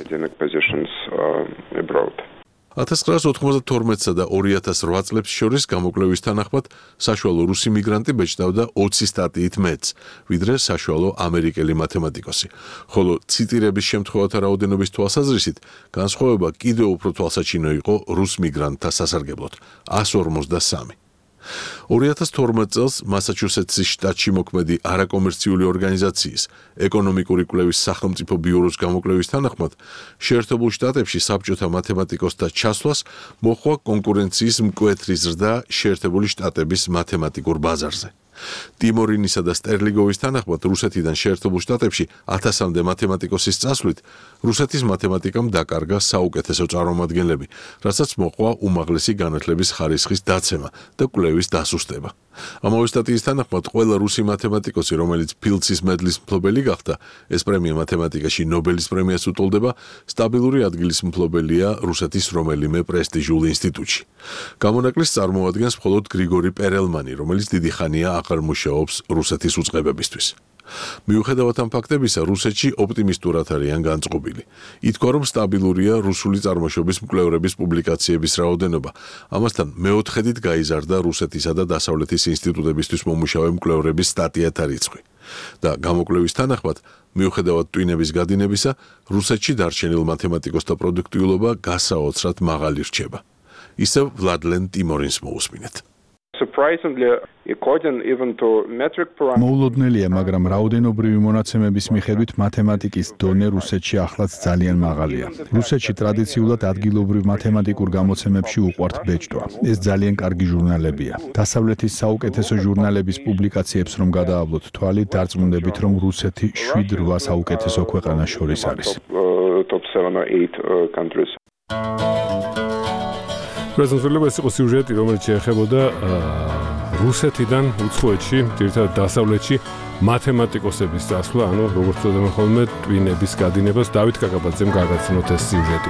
ათას ცხრაასი ოთხმოცდათორმეტსა და ორი ათას რვა წლებს შორის გამოკვლევის თანახმად საშუალო რუსი მიგრანტი ბეჭდავდა ოცი სტატიით მეტს, ვიდრე საშუალო ამერიკელი მათემატიკოსი, ხოლო ციტირების შემთხვევათა რაოდენობის თვალსაზრისით განსხვავება კიდევ უფრო თვალსაჩინო იყო რუს მიგრანტთა სასარგებლოდ, ასს ორმოცდასამი. ორი ათას თორმეტ წელს მასაჩუსეტსის შტატში მოქმედი არაკომერციული ორგანიზაციის ეკონომიკური კვლევის სახელმწიფო ბიუროს გამოკვლევის თანახმად, შეერთებულ შტატებში საბჭოთა მათემატიკოსთა ჩასვლას მოჰყვა კონკურენციის მკვეთრი ზრდა შეერთებული შტატების მათემატიკურ ბაზარზე. ტიმორინისა და სტერლიგოვის თანახმად რუსეთიდან შეერთებულ შტატებში ათასამდე მათემატიკოსის წასვლით რუსეთის მათემატიკამ დაკარგა საუკეთესო წარმომადგენლები, რასაც მოჰყვა უმაღლესი განათლების ხარისხის დაცემა და კვლევის დასუსტება. ამავე სტატიის თანახმად ყველა რუსი მათემატიკოსი, რომელიც ფილდსის მედლის მფლობელი გახდა, ეს პრემია მათემატიკაში ნობელის პრემიას უტოლდება, სტაბილური ადგილის მფლობელია რუსეთის რომელიმე პრესტიჟულ ინსტიტუტში. გამონაკლის წარმოადგენს მხოლოდ გრიგორი პერელმანი, რომელიც დიდი ხანია აღარ მუშაობს რუსეთის უწყებებისთვის. მიუხედავად ამ ფაქტებისა, რუსეთში ოპტიმისტურად არიან განწყობილი. ითქვა, რომ სტაბილურია რუსული წარმოშობის მკვლევრების პუბლიკაციების რაოდენობა. ამასთან მეოთხედით გაიზარდა რუსეთისა და დასავლეთის ინსტიტუტებისთვის მომუშავე მკვლევრების სტატიათა რიცხვი. და გამოკვლევის თანახმად, მიუხედავად ტვინების გადინებისა, რუსეთში დარჩენილ მათემატიკოსთა პროდუქტიულობა გასაოცრად მაღალი რჩება. ისევ ვლადლენ ტიმორინს მოусმინეთ. Surprisingly, according even to metric parameters. მოულოდნელია, მაგრამ რაოდენობრივი მონაცემების მიხედვით მათემატიკის დონე რუსეთში ახლაც ძალიან მაღალია. რუსეთში ტრადიციულად ადგილობრივ მათემატიკურ გამოცემებში უყვართ ბეჭდვა. ეს ძალიან კარგი ჟურნალებია. დასავლეთის საუკეთესო ჟურნალების პუბლიკაციებს რომ გადაავლოთ თვალი, დარწმუნდებით, რომ რუსეთი შვიდ რვა საუკეთესო ქვეყანას შორის არის. Top seven or eight countries. პრეზიდენტი ეს იყო სიუჟეტი, რომელიც შეეხებოდა რუსეთიდან უცხოეთში, თირთად დასავლეთში მათემატიკოსების წასვლა, ანუ როგორც ვთქვი ხოლმე ტვინების გადინებას. დავით კაკაბაძემ გაგაცნოთ ეს სიუჟეტი.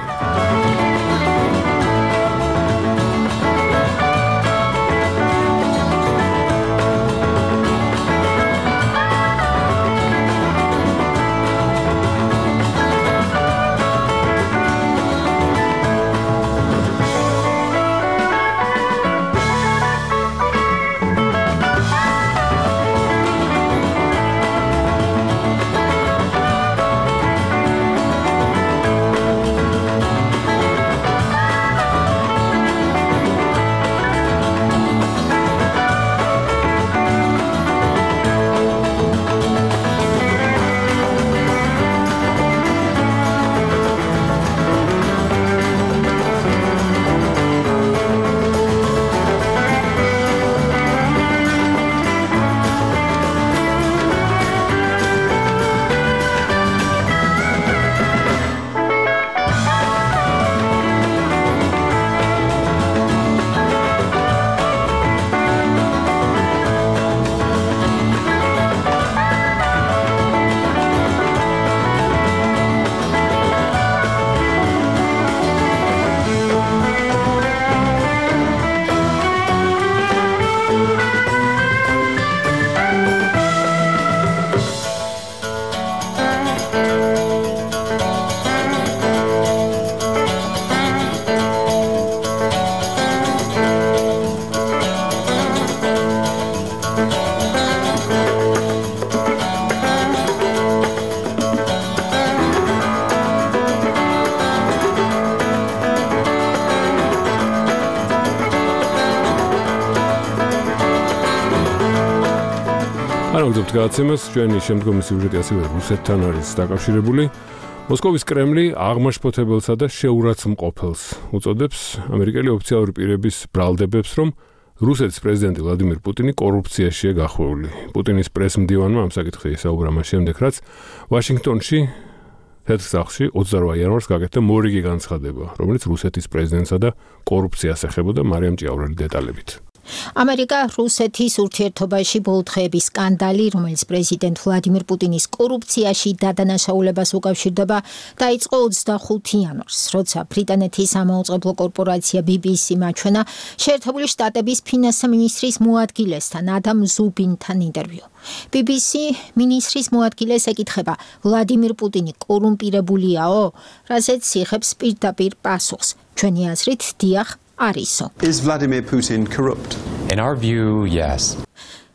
ვიმეორებთ გადაცემას, ჩვენი შემდგომი სიუჟეტი ასევე რუსეთთან არის დაკავშირებული. მოსკოვის კრემლი აღმაშფოთებელსა და შეურაცხმყოფელს უწოდებს ამერიკელი ოფიციალური პირების ბრალდებებს, რომ რუსეთის პრეზიდენტი ვლადიმირ პუტინი კორუფციაშია გახვეული. პუტინის პრესმდივანმა ამ საკითხზე ისაუბრა მას შემდეგ, რაც ვაშინგტონში თეთრ სახლში ოცდაოთხ იანვარს გაკეთდა მორიგი განცხადება, რომელიც რუსეთის პრეზიდენტსა და კორუფციას ეხებოდა. მარიამ ჭიაურელი დეტალებით. ამერიკა რუსეთის ურთიერთობაში ბოლო დღეების სკანდალი, რომელიც პრეზიდენტ ვლადიმირ პუტინის კორუფციაში დადანაშაულებას უკავშირდება, დაიწყო ოცდახუთი იანვარს, როცა ბრიტანეთის სამაუწყებლო კორპორაცია ბი ბი სი მაჩვენა შეერთებული შტატების ფინანსთა მინისტრის მოადგილესთან ადამ ზუბინთან ინტერვიუ. ბი ბი სი მინისტრის მოადგილეს ეკითხება, ვლადიმირ პუტინი კორუმპირებულიაო, რასაც იღებს პირდაპირ პასუხს. ჩვენი აზრით, დიახ, არისო. Is Vladimir Putin corrupt? In our view, yes.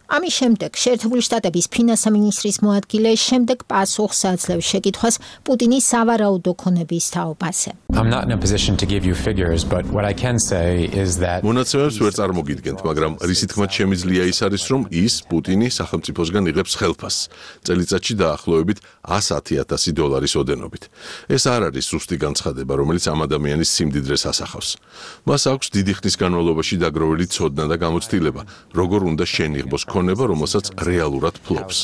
ამის შემდეგ შეერთებული შტატების ფინანსთა მინისტრის მოადგილე შემდეგ პასუხს აძლევს შეკითხვას პუტინის სავარაუდო ქონების თაობაზე. I'm not in a position to give you figures, but what I can say is that მონაცემებს ვერ წარმოგიდგენთ, მაგრამ რისი თქმაც შემიძლია ის არის, რომ ის პუტინი სახელმწიფოსგან იღებს ხელფასს. წელიწადში დაახლოებით ათი ათასი დოლარის ოდენობით. ეს არ არის ზუსტი განცხადება, რომელიც ამ ადამიანის სიმდიდრეს ასახავს. მას აქვს დიდი ხნის განმავლობაში დაგროვილი ცოდნა და გამოცდილება, როგორ უნდა შენიღბოს ქონება, რომელსაც რეალურად ფლობს.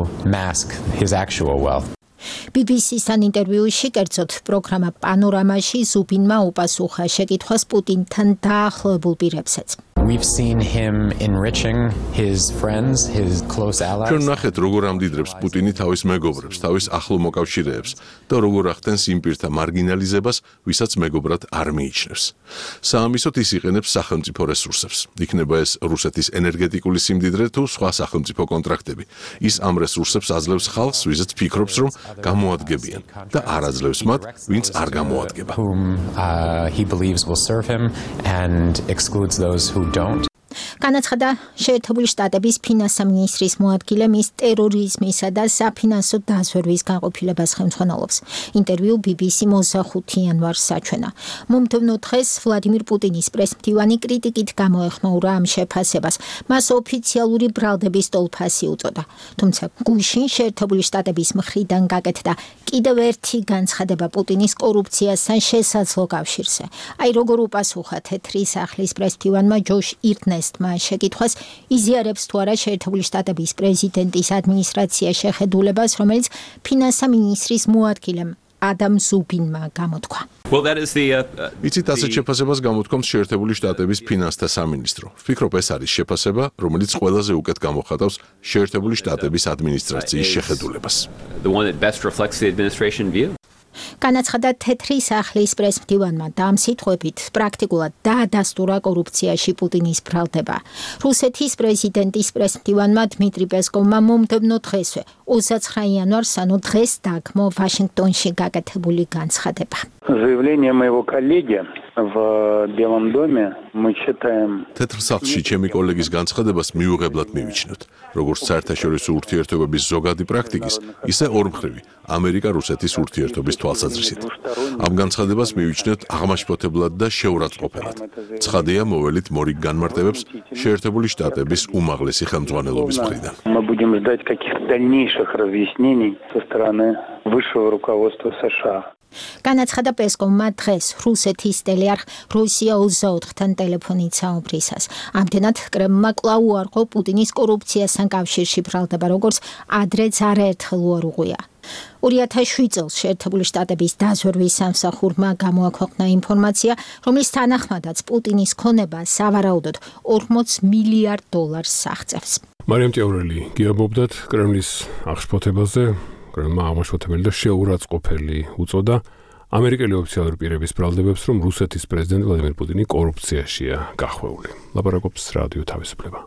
ბი ბი სი-სთან ინტერვიუში კერძოდ პროგრამა პანორამაში ზუბინმა უპასუხა შეკითხვას პუტინთან დაახლოებულ პირებსაც. We've seen him enriching his friends, his close allies. ჩვენ ნახეთ, როგორ ამდიდრებს პუტინი თავის მეგობრებს, თავის ახლო მოკავშირეებს და როგორ ახდენს იმ პირთა მარგინალიზებას, ვისაც მეგობრად არ მიიჩნევს. საამისოდ ის იყენებს სახელმწიფო რესურსებს. იქნება ეს რუსეთის ენერგეტიკული სიმდიდრე თუ სხვა სახელმწიფო კონტრაქტები. ის ამ რესურსებს აძლევს ხალხს, ვიზაც ფიქრობს, რომ გამოადგებიან და არ აძლევს მათ, ვინც არ გამოადგება. Whom uh, he believes will serve him and excludes those who don't. განაცხადა შეერთებული შტატების ფინანსთა მინისტრის მოადგილე მის ტერორიზმისა და საფინანსო დაზვერვის განყოფილებას ხელმძღვანელობს. ინტერვიუ ბი ბი სი ოცდახუთი იანვარს საჩვენა. მომდევნო დღეს ვლადიმირ პუტინის პრესმტივანი კრიტიკით გამოეხმაურა ამ შეფასებას. მას ოფიციალური ბრალდების ტოლფასი უწოდა. თუმცა გუშინ შეერთებული შტატების მხრიდან გაკეთდა კიდევ ერთი განცხადება პუტინის კორუფციასთან შესაძლო კავშირზე. აი როგორ უპასუხა თეთრი სახლის პრესმტივანმა ჯოშ ირტნესტმა შეკითხვას იზიარებს თუ არა შეერთებული შტატების პრეზიდენტის ადმინისტრაცია შეხედულებას, რომელიც ფინანსთა მინისტრის მოადგილემ ადამ ზუბინმა გამოთქვა. Well, that is the uh, იცით ასეთ შეფასებას გამოთქვამს შეერთებული შტატების ფინანსთა სამინისტრო. ვფიქრობ, ეს არის შეფასება, რომელიც ყველაზე უკეთ გამოხატავს შეერთებული შტატების ადმინისტრაციის შეხედულებას. The one that best reflects the administration view. განაცხადა თეთრი სახლის პრესმტივანმა და ამ სიტყვებით პრაქტიკულად დაადასტურა კორუფციაში პუტინის ბრალდება. რუსეთის პრეზიდენტის პრესმტივანმა დმიტრი პესკოვმა მომდევნო დღესვე ოცდაცხრა იანვარს, ანუ დღეს დაგმო ვაშინგტონში გაკეთებული განცხადება. Заявление моего коллеги в Белом доме мы считаем თეთრ სახლში ჩემი კოლეგის განცხადებას მიუღებლად მივიჩნევთ, როგორც საერთაშორისო ურთიერთობების ზოგადი პრაქტიკის, ისე ორმხრივი ამერიკა-რუსეთის ურთიერთობის თვალსაზრისით. ამ განცხადებას მივიჩნევთ აღმაშფოთებლად და შეურაცხყოფელად. ცხადია, მოველით მორიგ განმარტებებს შეერთებული შტატების უმაღლესი ხელმძღვანელობის მხრიდან. Мы будем ждать каких-то дальнейших разъяснений со стороны высшего руководства США. განაცხადა პესკოვმა დღეს რუსეთის ტელეარხ რუსია ოცდაოთხთან ტელეფონით საუბრისას. ამდენად კრემლმა კვლავ უარყო პუტინის კორუფციასთან კავშირში ბრალდება, როგორც ადრეც არაერთხელ უარუღია. ორი ათას შვიდ წელს შეერთებული შტატების დაზვერვის სამსახურმა გამოაქვეყნა ინფორმაცია, რომლის თანახმადაც პუტინის ქონება სავარაუდოდ ორმოც მილიარდ დოლარს აღწევს. მარიამ ტიაურელი გიაბობდათ კრემლის აღშფოთებაზე. კრემლმა აღმაშფოთებელი და შეურაცხყოფელი უწოდა ამერიკელი ოფიციალური პირების ბრალდებებს, რომ რუსეთის პრეზიდენტი ვლადიმირ პუტინი კორუფციაშია გახვეული. ლაპარაკობს რადიო თავისუფლება.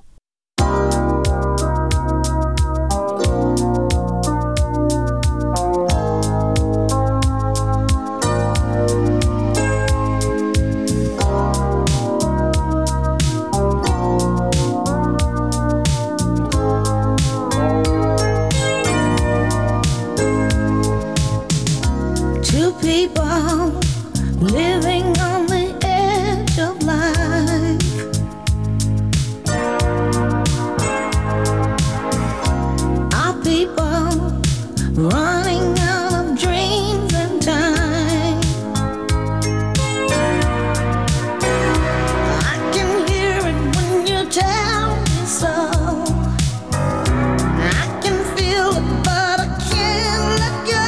Living on the edge of life, our people running out of dreams and time. I can hear it when you tell me so. I can feel it, but I can't let go.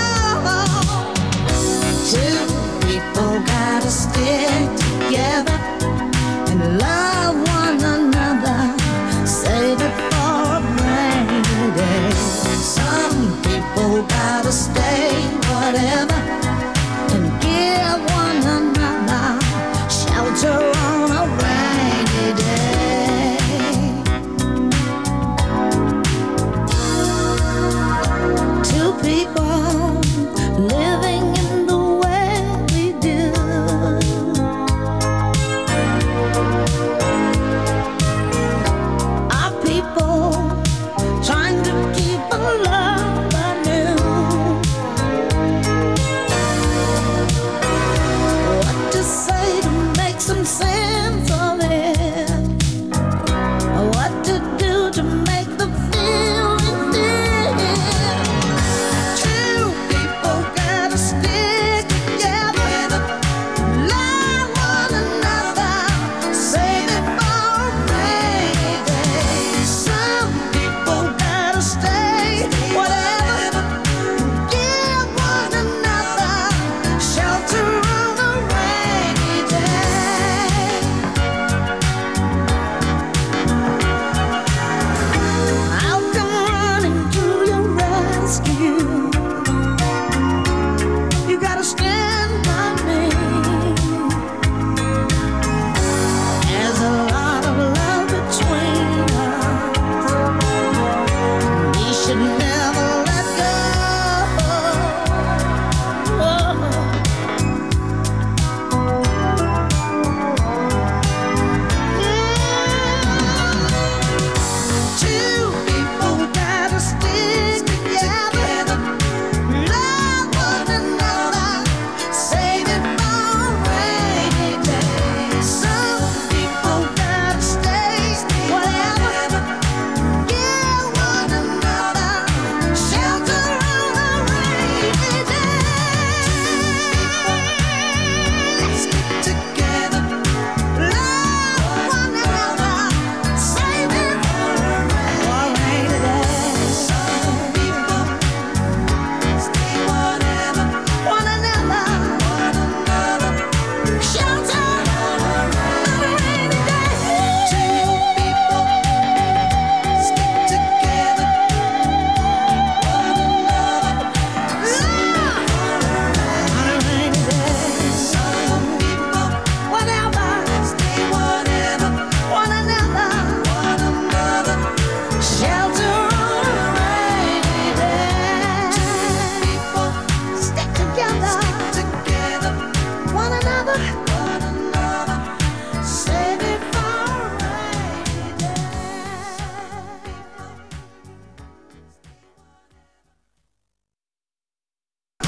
Two people gotta stick together and love one another. Save it for a rainy day. Some people gotta stay whatever and give one another shelter on a rainy day. Two people living in the way we do. Our people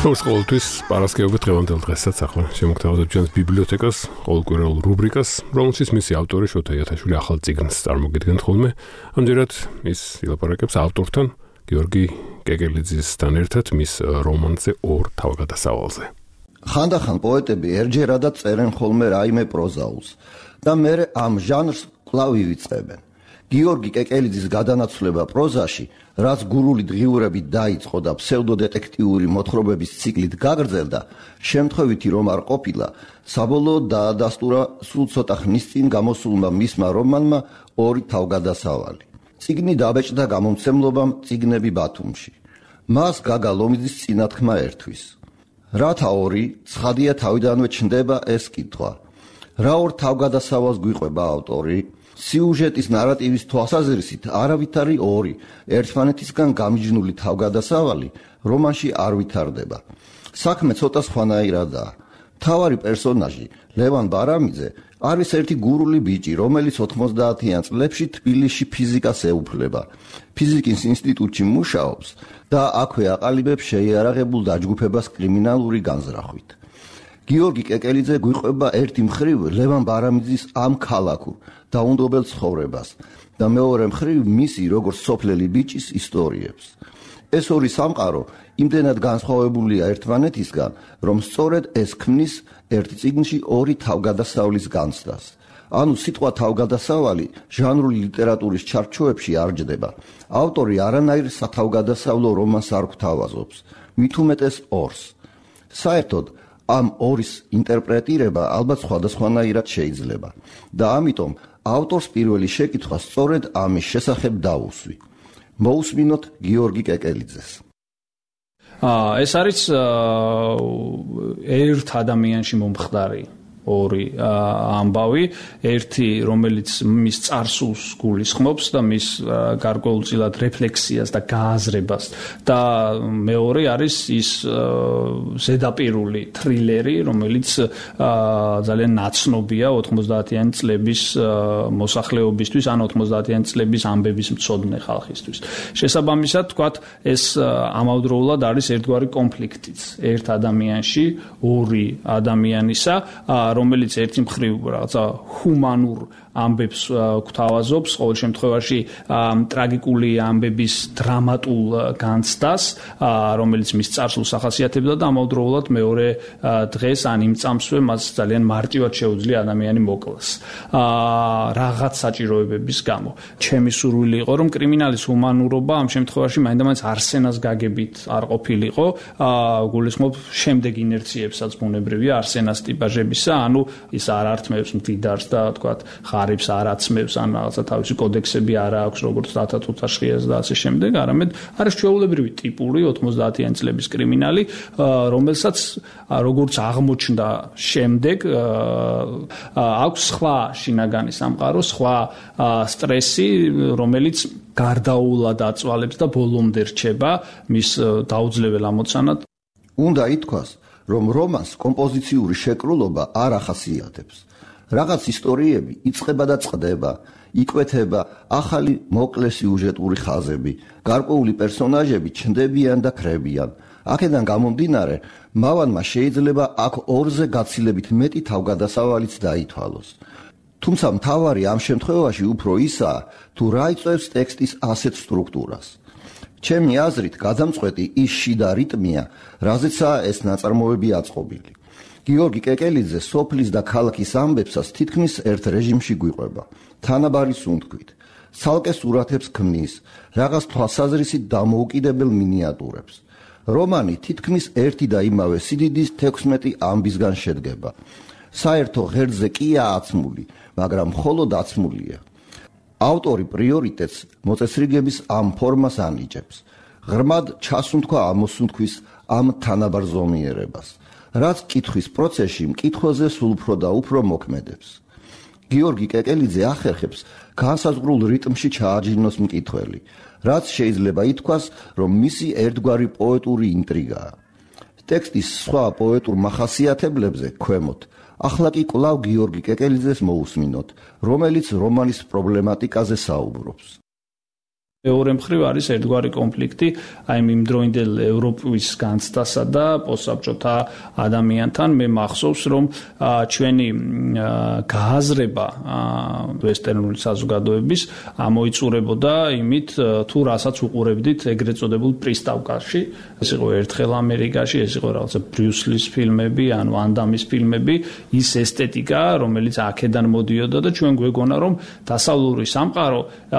ყოველთვის პარასკევები დღევანდელ დღესაც ახლა შემოგთავაზებ ჩვენს ბიბლიოთეკას, ყოველკვირეულ რუბრიკას, რომელშიც მისი ავტორი შოთა იათაშვილი ახალ წიგნს წარმოგიდგენთ ხოლმე. ამჯერად ის ილაპარაკებს ავტორთან, გიორგი კეკელიძესთან ერთად მის რომანზე ორ თავგადასავალზე. ხანდახან პოეტები ერჯერადად წერენ ხოლმე რაიმე პროზაულს და მერე ამ ჟანრს კვლავ ივიწყებენ. გიორგი კეკელიძის გადანაცვლება პროზაში, რაც გურული დღიურებით დაიწყო და ფსევდოდეტექტიური მოთხრობების ციკლით გაგრძელდა, შემთხვევითი რომ არ ყოფილა, საბოლოოდ დაადასტურა სულ ცოტა ხნის წინ გამოსულმა მისმა რომანმა ორი თავგადასავალი. წიგნი დაბეჭდა გამომცემლობამ წიგნები ბათუმში. მას გაგა ლომიძის წინათქმა ერთვის. რათა ორი, ცხადია თავიდანვე ჩნდება ეს კითხვა. რა ორ თავგადასავალს გვიყვება ავტორი? სიუჟეტის ნარატივის თვალსაზრისით არავითარი ორი ერთმანეთისგან გამიჯნული თავგადასავალი რომანში არ ვითარდება. საქმე ცოტა სხვანაირადაა. მთავარი პერსონაჟი ლევან ბარამიძე არის ერთი გურული ბიჭი, რომელიც ოთხმოცდაათიან წლებში თბილისში ფიზიკას ეუფლება. ფიზიკის ინსტიტუტში მუშაობს და აქვე აყალიბებს შეიარაღებულ დაჯგუფებას კრიმინალური განზრახვით. გიორგი კეკელიძე გვიყვება ერთი მხრივ ლევან ბარამიძის ამ ქალაქურ დაუნდობელ ცხოვრებას და მეორე მხრივ მისი როგორც სოფლელი ბიჭის ისტორიებს. ეს ორი სამყარო იმდენად განსხვავებულია ერთმანეთისგან, რომ სწორედ ეს ქმნის ერთ წიგნში ორი თავგადასავლის განცდას. ანუ სიტყვა თავგადასავალი ჟანრული ლიტერატურის ჩარჩოებში არ ჯდება. ავტორი არანაირ სათავგადასავლო რომანს არ გვთავაზობს, მით უმეტეს ორს. საერთოდ ამ ორის ინტერპრეტირება ალბათ სხვადასხვანაირად შეიძლება და ამიტომ ავტორს პირველი შეკითხვა სწორედ ამის შესახებ დაუსვი. მოусმინოთ გიორგი კეკელიძეს. აა ეს არის ერთ ადამიანში მომხდარი ორი ამბავი, ერთი რომელიც მის წარსულს გულისხმობს და მის გარკვეულწილად რეფლექსიას და გააზრებას და მეორე არის ის ზედაპირული თრილერი, რომელიც ძალიან ნაცნობია ოთხმოცდაათიანი წლების მოსახლეობისთვის, ან ოთხმოცდაათიანი წლების ამბების მცოდნე ხალხისთვის. შესაბამისად, თქვათ, ეს ამავდროულად არის ერთგვარი კონფლიქტიც ერთ ადამიანში, ორი ადამიანისა, რომელიც ერთი მხრივ რაღაცა ჰუმანურ ამბებს გვთავაზობს, ყოველ შემთხვევაში ტრაგიკული ამბების დრამატულ განცდას, რომელიც მის წარსულს ახასიათებდა და ამავდროულად მეორე დღეს ან იმ წამსვე მას ძალიან მარტივად შეუძლია ადამიანი მოკლას. რაღაც საჭიროებების გამო. ჩემი სურვილი იყო, რომ კრიმინალის ჰუმანურობა ამ შემთხვევაში მაინდამაინც არსენას გაგებით არ ყოფილიყო, გულისხმობ შემდეგ ინერციებსაც ბუნებრივია არსენას ტიპაჟებისა, ანუ ის არ ართმევს მდიდარს და თქვათ ღარიბს არ აცმევს, ან რაღაცა თავისი კოდექსები არ აქვს, როგორც დათათუთაშხიას და ასე შემდეგ, არამედ არის ჩვეულებრივი ტიპური ოთხმოცდაათიანი წლების კრიმინალი, რომელსაც როგორც აღმოჩნდა შემდეგ აქვს სხვა შინაგანი სამყარო, სხვა სტრესი, რომელიც გარდაულად აწვალებს და ბოლომდე რჩება მის დაუძლებელ ამოცანად. უნდა ითქვას, რომ რომანს კომპოზიციური შეკრულობა არ ახასიათებს. რაღაც ისტორიები იწყება და წყდება, იკვეთება ახალი მოკლე სიუჟეტური ხაზები, გარკვეული პერსონაჟები ჩნდებიან და ქრებიან. აქედან გამომდინარე, მავანმა შეიძლება აქ ორზე გაცილებით მეტი თავგადასავალიც დაითვალოს. თუმცა მთავარი ამ შემთხვევაში უფრო ისაა, თუ რა იწვევს ტექსტის ასეთ სტრუქტურას. ჩემი აზრით, გადამწყვეტი ის შიდა რიტმია, რაზეცაა ეს ნაწარმოები აწყობილი. გიორგი კეკელიძე სოფლის და ქალაქის ამბებსაც თითქმის ერთ რეჟიმში გვიყვება, თანაბარი სუნთქვით. ცალკე სურათებს ქმნის, რაღაც თვალსაზრისით დამოუკიდებელ მინიატურებს. რომანი თითქმის ერთი და იმავე სიდიდის თექვსმეტი ამბისგან შედგება. საერთო ღერძზე კია აცმული, მაგრამ მხოლოდ აცმულია. ავტორი პრიორიტეტს მოწესრიგების ამ ფორმას ანიჭებს. ღრმად ჩასუნთქვა ამოსუნთქვის ამ თანაბარ ზომიერებას, რაც კითხვის პროცესში მკითხვაზე სულ უფრო და უფრო მოქმედებს. გიორგი კეკელიძე ახერხებს განსაზღვრულ რიტმში ჩააჯინოს მკითხველი, რაც შეიძლება ითქვას, რომ მისი ერთგვარი პოეტური ინტრიგაა. ტექსტის სხვა პოეტურ მახასიათებლებზე ქვემოთ ახლა კი კვლავ გიორგი კეკელიძეს მოусმინოთ, რომელიც რომანის პრობლემატიკაზე საუბრობს. მეორე მხრივ არის ერთგვარი კონფლიქტი აი იმ დროინდელ ევროპის განცდასა და პოსტსაბჭოთა ადამიანთან. მე მახსოვს რომ ჩვენი გააზრება ვესტერნული საზოგადოების ამოიწურებოდა იმით თუ რასაც უყურებდით ეგრეთ წოდებულ პრისტავკაში. ეს იყო ერთხელ ამერიკაში, ეს იყო რაღაცა ბრიუსლის ფილმები, ან ვან დამის ფილმები, ის ესთეტიკა, რომელიც აქედან მოდიოდა და ჩვენ გვეგონა რომ დასავლური სამყარო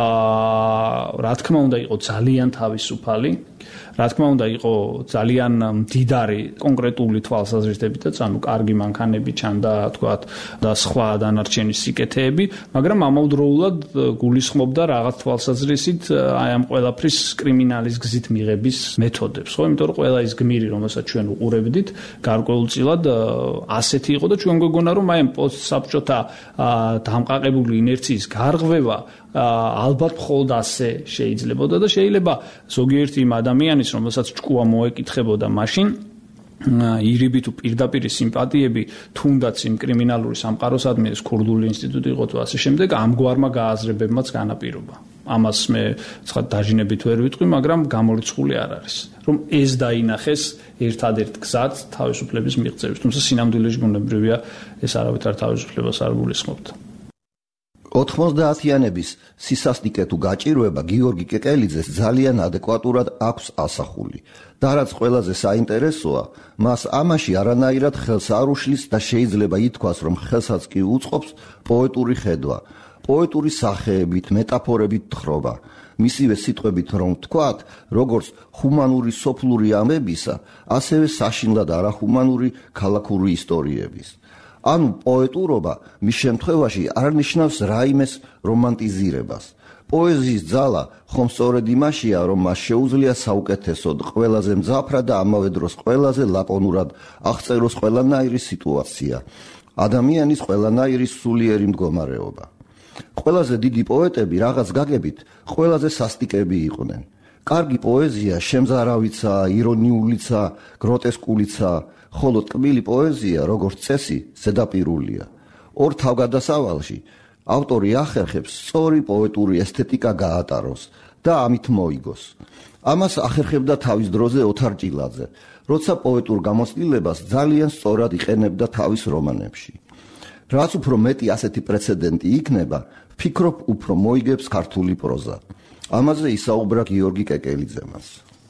რა თქმა უნდა იყო ძალიან თავისუფალი, რა თქმა უნდა იყო ძალიან მდიდარი კონკრეტული თვალსაზრისითებითაც, ანუ კარგი მანქანები ჩანდა, თქვათ, და სხვა დანარჩენი სიკეთეები, მაგრამ ამავდროულად გულისხმობდა რაღაც თვალსაზრისით აი ამ ყველაფრის კრიმინალის გზით მიღების მეთოდებს, ხო? იმიტომ რომ ყველა ის გმირი, რომელსაც ჩვენ უყურებდით, გარკვეულწილად ასეთი იყო და ჩვენ გვეგონა რომ აი ამ პოსტსაბჭოთა დამყარებული ინერციის გარღვევა ალბათ მხოლოდ ასე შეიძლებოდა და შეიძლება ზოგიერთი იმ ადამიანის, რომელსაც ჭკუა მოეკითხებოდა მაშინ ირიბი თუ პირდაპირი სიმპათიები თუნდაც იმ კრიმინალური სამყაროსადმი ეს ქურდული ინსტიტუტი იყო თუ ასე შემდეგ ამგვარმა გააზრებებმაც განაპირობა. ამას მე ცხა დაჟინებით ვერ ვიტყვი, მაგრამ გამორიცხული არ არის, რომ ეს დაინახეს ერთადერთ გზად თავისუფლების მიღწევის. თუმცა სინამდვილეში ბუნებრივია ეს არავითარ თავისუფლებას არ გულისხმობდა. ოთხმოცდაათიანების სისასტიკე თუ გაჭირვება გიორგი კეკელიძეს ძალიან ადეკვატურად აქვს ასახული და რაც ყველაზე საინტერესოა, მას ამაში არანაირად ხელს არ უშლის და შეიძლება ითქვას, რომ ხელსაც კი უწყობს პოეტური ხედვა, პოეტური სახეებით, მეტაფორებით თხრობა. მისივე სიტყვებით რომ ვთქვათ, როგორც ჰუმანური სოფლური ამბებისა, ასევე საშინლად არახუმანური ქალაქური ისტორიების. ანუ პოეტურობა მის შემთხვევაში არ ნიშნავს რაიმეს რომანტიზირებას. პოეზიის ძალა ხომ სწორედ იმაშია, რომ მას შეუძლია საუკეთესოდ, ყველაზე მძაფრად და ამავე დროს ყველაზე ლაკონურად აღწეროს ყველანაირი სიტუაცია, ადამიანის ყველანაირი სულიერი მდგომარეობა. ყველაზე დიდი პოეტები რაღაც გაგებით ყველაზე სასტიკები იყვნენ. კარგი პოეზია შემზარავიცა, ირონიულიცა, გროტესკულიცა, ხოლო ტკბილი პოეზია, როგორც წესი, ზედაპირულია. ორ თავგადასავალში ავტორი ახერხებს სწორი პოეტური ესთეტიკა გაატაროს და ამით მოიგოს. ამას ახერხებდა თავის დროზე ოთარ ჭილაძე, როცა პოეტურ გამოცდილებას ძალიან სწორად იყენებდა თავის რომანებში. რაც უფრო მეტი ასეთი პრეცედენტი იქნება, ფიქრობ, უფრო მოიგებს ქართული პროზა. ამაზე ისაუბრა გიორგი კეკელიძემაც.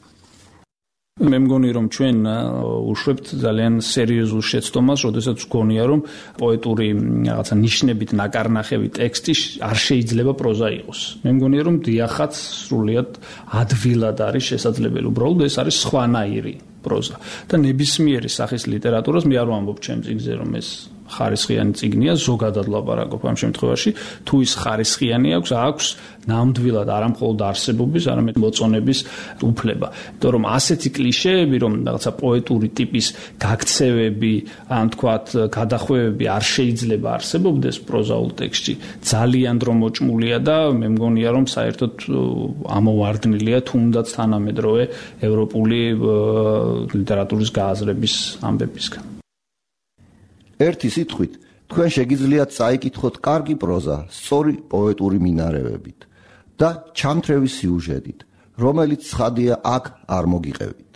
მე მგონი რომ ჩვენ უშვებთ ძალიან სერიოზულ შეცდომას, როდესაც ვგონია რომ პოეტური რაღაცა ნიშნებით ნაკარნახევი ტექსტი არ შეიძლება პროზა იყოს. მე მგონია რომ დიახაც სრულიად ადვილად არის შესაძლებელი, უბრალოდ ეს არის სხვანაირი პროზა. და ნებისმიერი სახის ლიტერატურას მე არ ვამბობ ჩემ წიგნზე რომ ეს ხარისხიანი წიგნია, ზოგადად ლაპარაკობ ამ შემთხვევაში, თუ ის ხარისხიანი აქვს, აქვს ნამდვილად არამხოლოდ არსებობის, არამედ მოწონების უფლება. იმიტომ რომ ასეთი კლიშეები, რომ რაღაცა პოეტური ტიპის გაქცევები, ან თქვათ, გადახვევები არ შეიძლება არსებობდეს პროზაულ ტექსტში, ძალიან დრო მოჭმულია და მე მგონია რომ საერთოდ ამოვარდნილია თუნდაც თანამედროვე ევროპული ლიტერატურის გააზრების ამბებისგან. ერთი სიტყვით, თქვენ შეგიძლიათ წაიკითხოთ კარგი პროზა, სწორი პოეტური მინარევებით და ჩამთრევი სიუჟეტით, რომელიც ცხადია აქ არ მოგიყევით.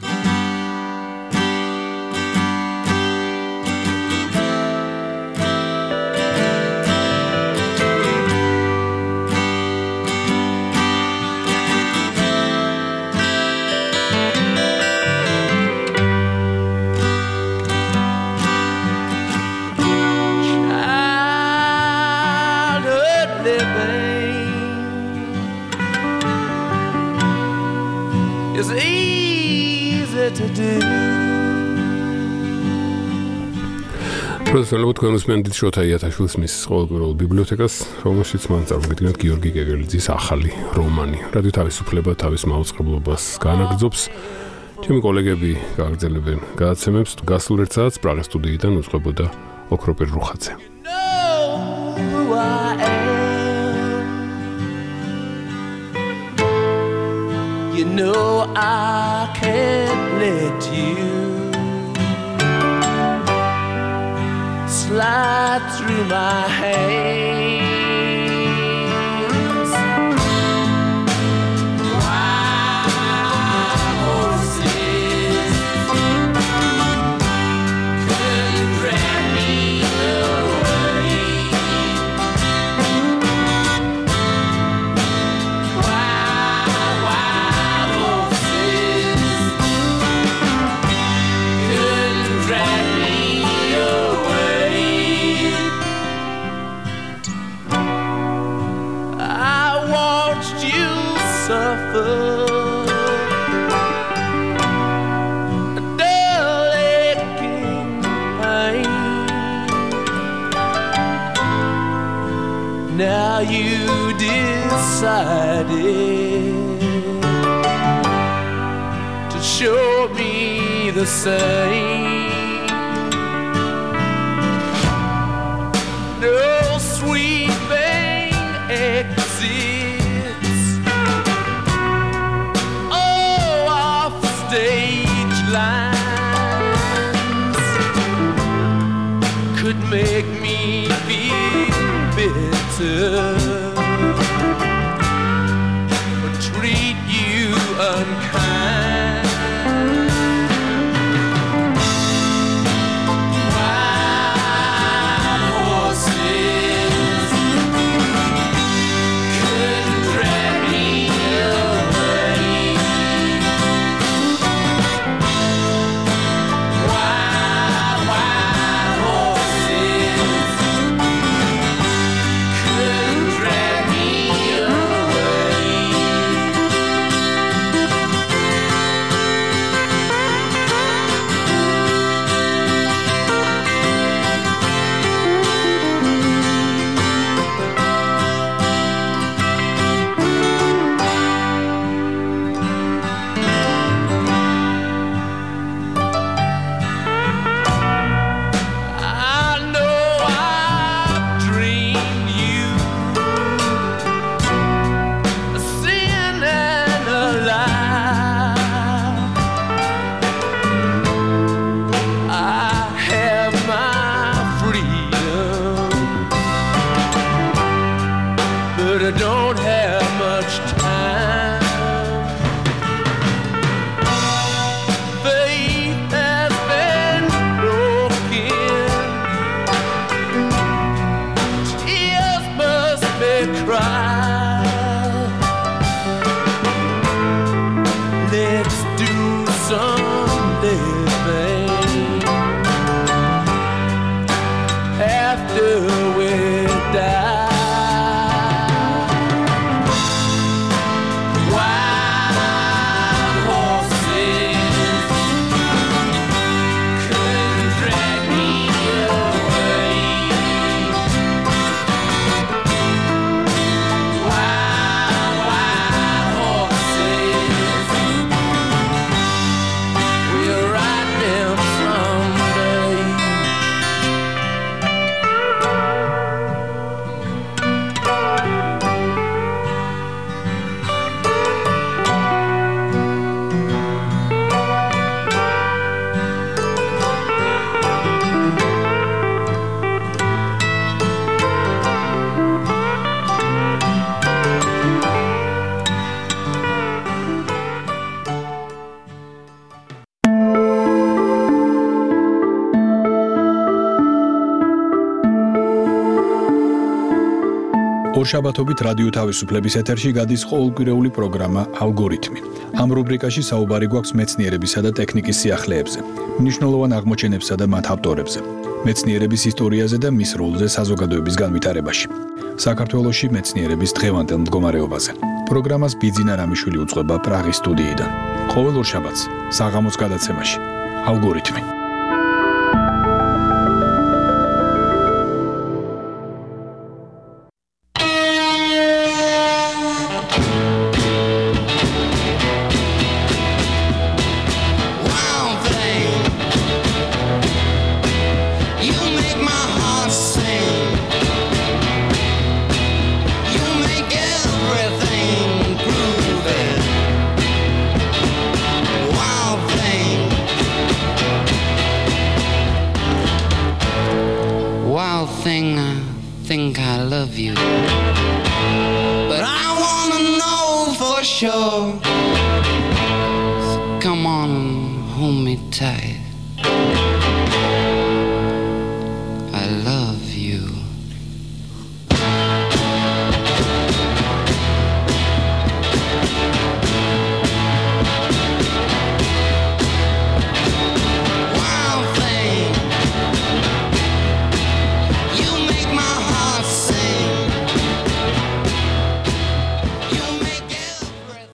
პროფესორ თქვენ უსმენთ შოთა იათაშვილის მის ყოველკვირეულ ბიბლიოთეკას, რომელშიც მან წარმოგიდგენთ გიორგი კეკელიძის ახალი რომანი. რადიო თავისუფლება თავის მაუწყებლობას განაგრძობს. ჩემი კოლეგები გააგრძელებენ გადაცემებს. გასულ ერთ საათს პრაღის სტუდიიდან უძღვებოდა ოქროპირ რუხაძე. You know I can't let you slide through my hands. suffer a dull aching pain. Now you decided to show me the same. No sweet pain exists. Oh, off stage lines could make me feel bitter or treat you unkind. ორშაბათობით რადიო თავისუფლების ეთერში გადის ყოველკვირეული პროგრამა ალგორითმი. ამ რუბრიკაში საუბარი გვაქვს მეცნიერებისა და ტექნიკის სიახლეებზე, მნიშვნელოვან აღმოჩენებსა და მათ ავტორებზე, მეცნიერების ისტორიაზე და მის როლზე საზოგადოების განვითარებაში. საქართველოში მეცნიერების დღევანდელ მდგომარეობაზე. პროგრამას ბიძინა რამიშვილი უწყება პრაღის სტუდიიდან. ყოველ ორშაბათს საღამოს გადაცემაში ალგორითმი. Come on, hold me tight.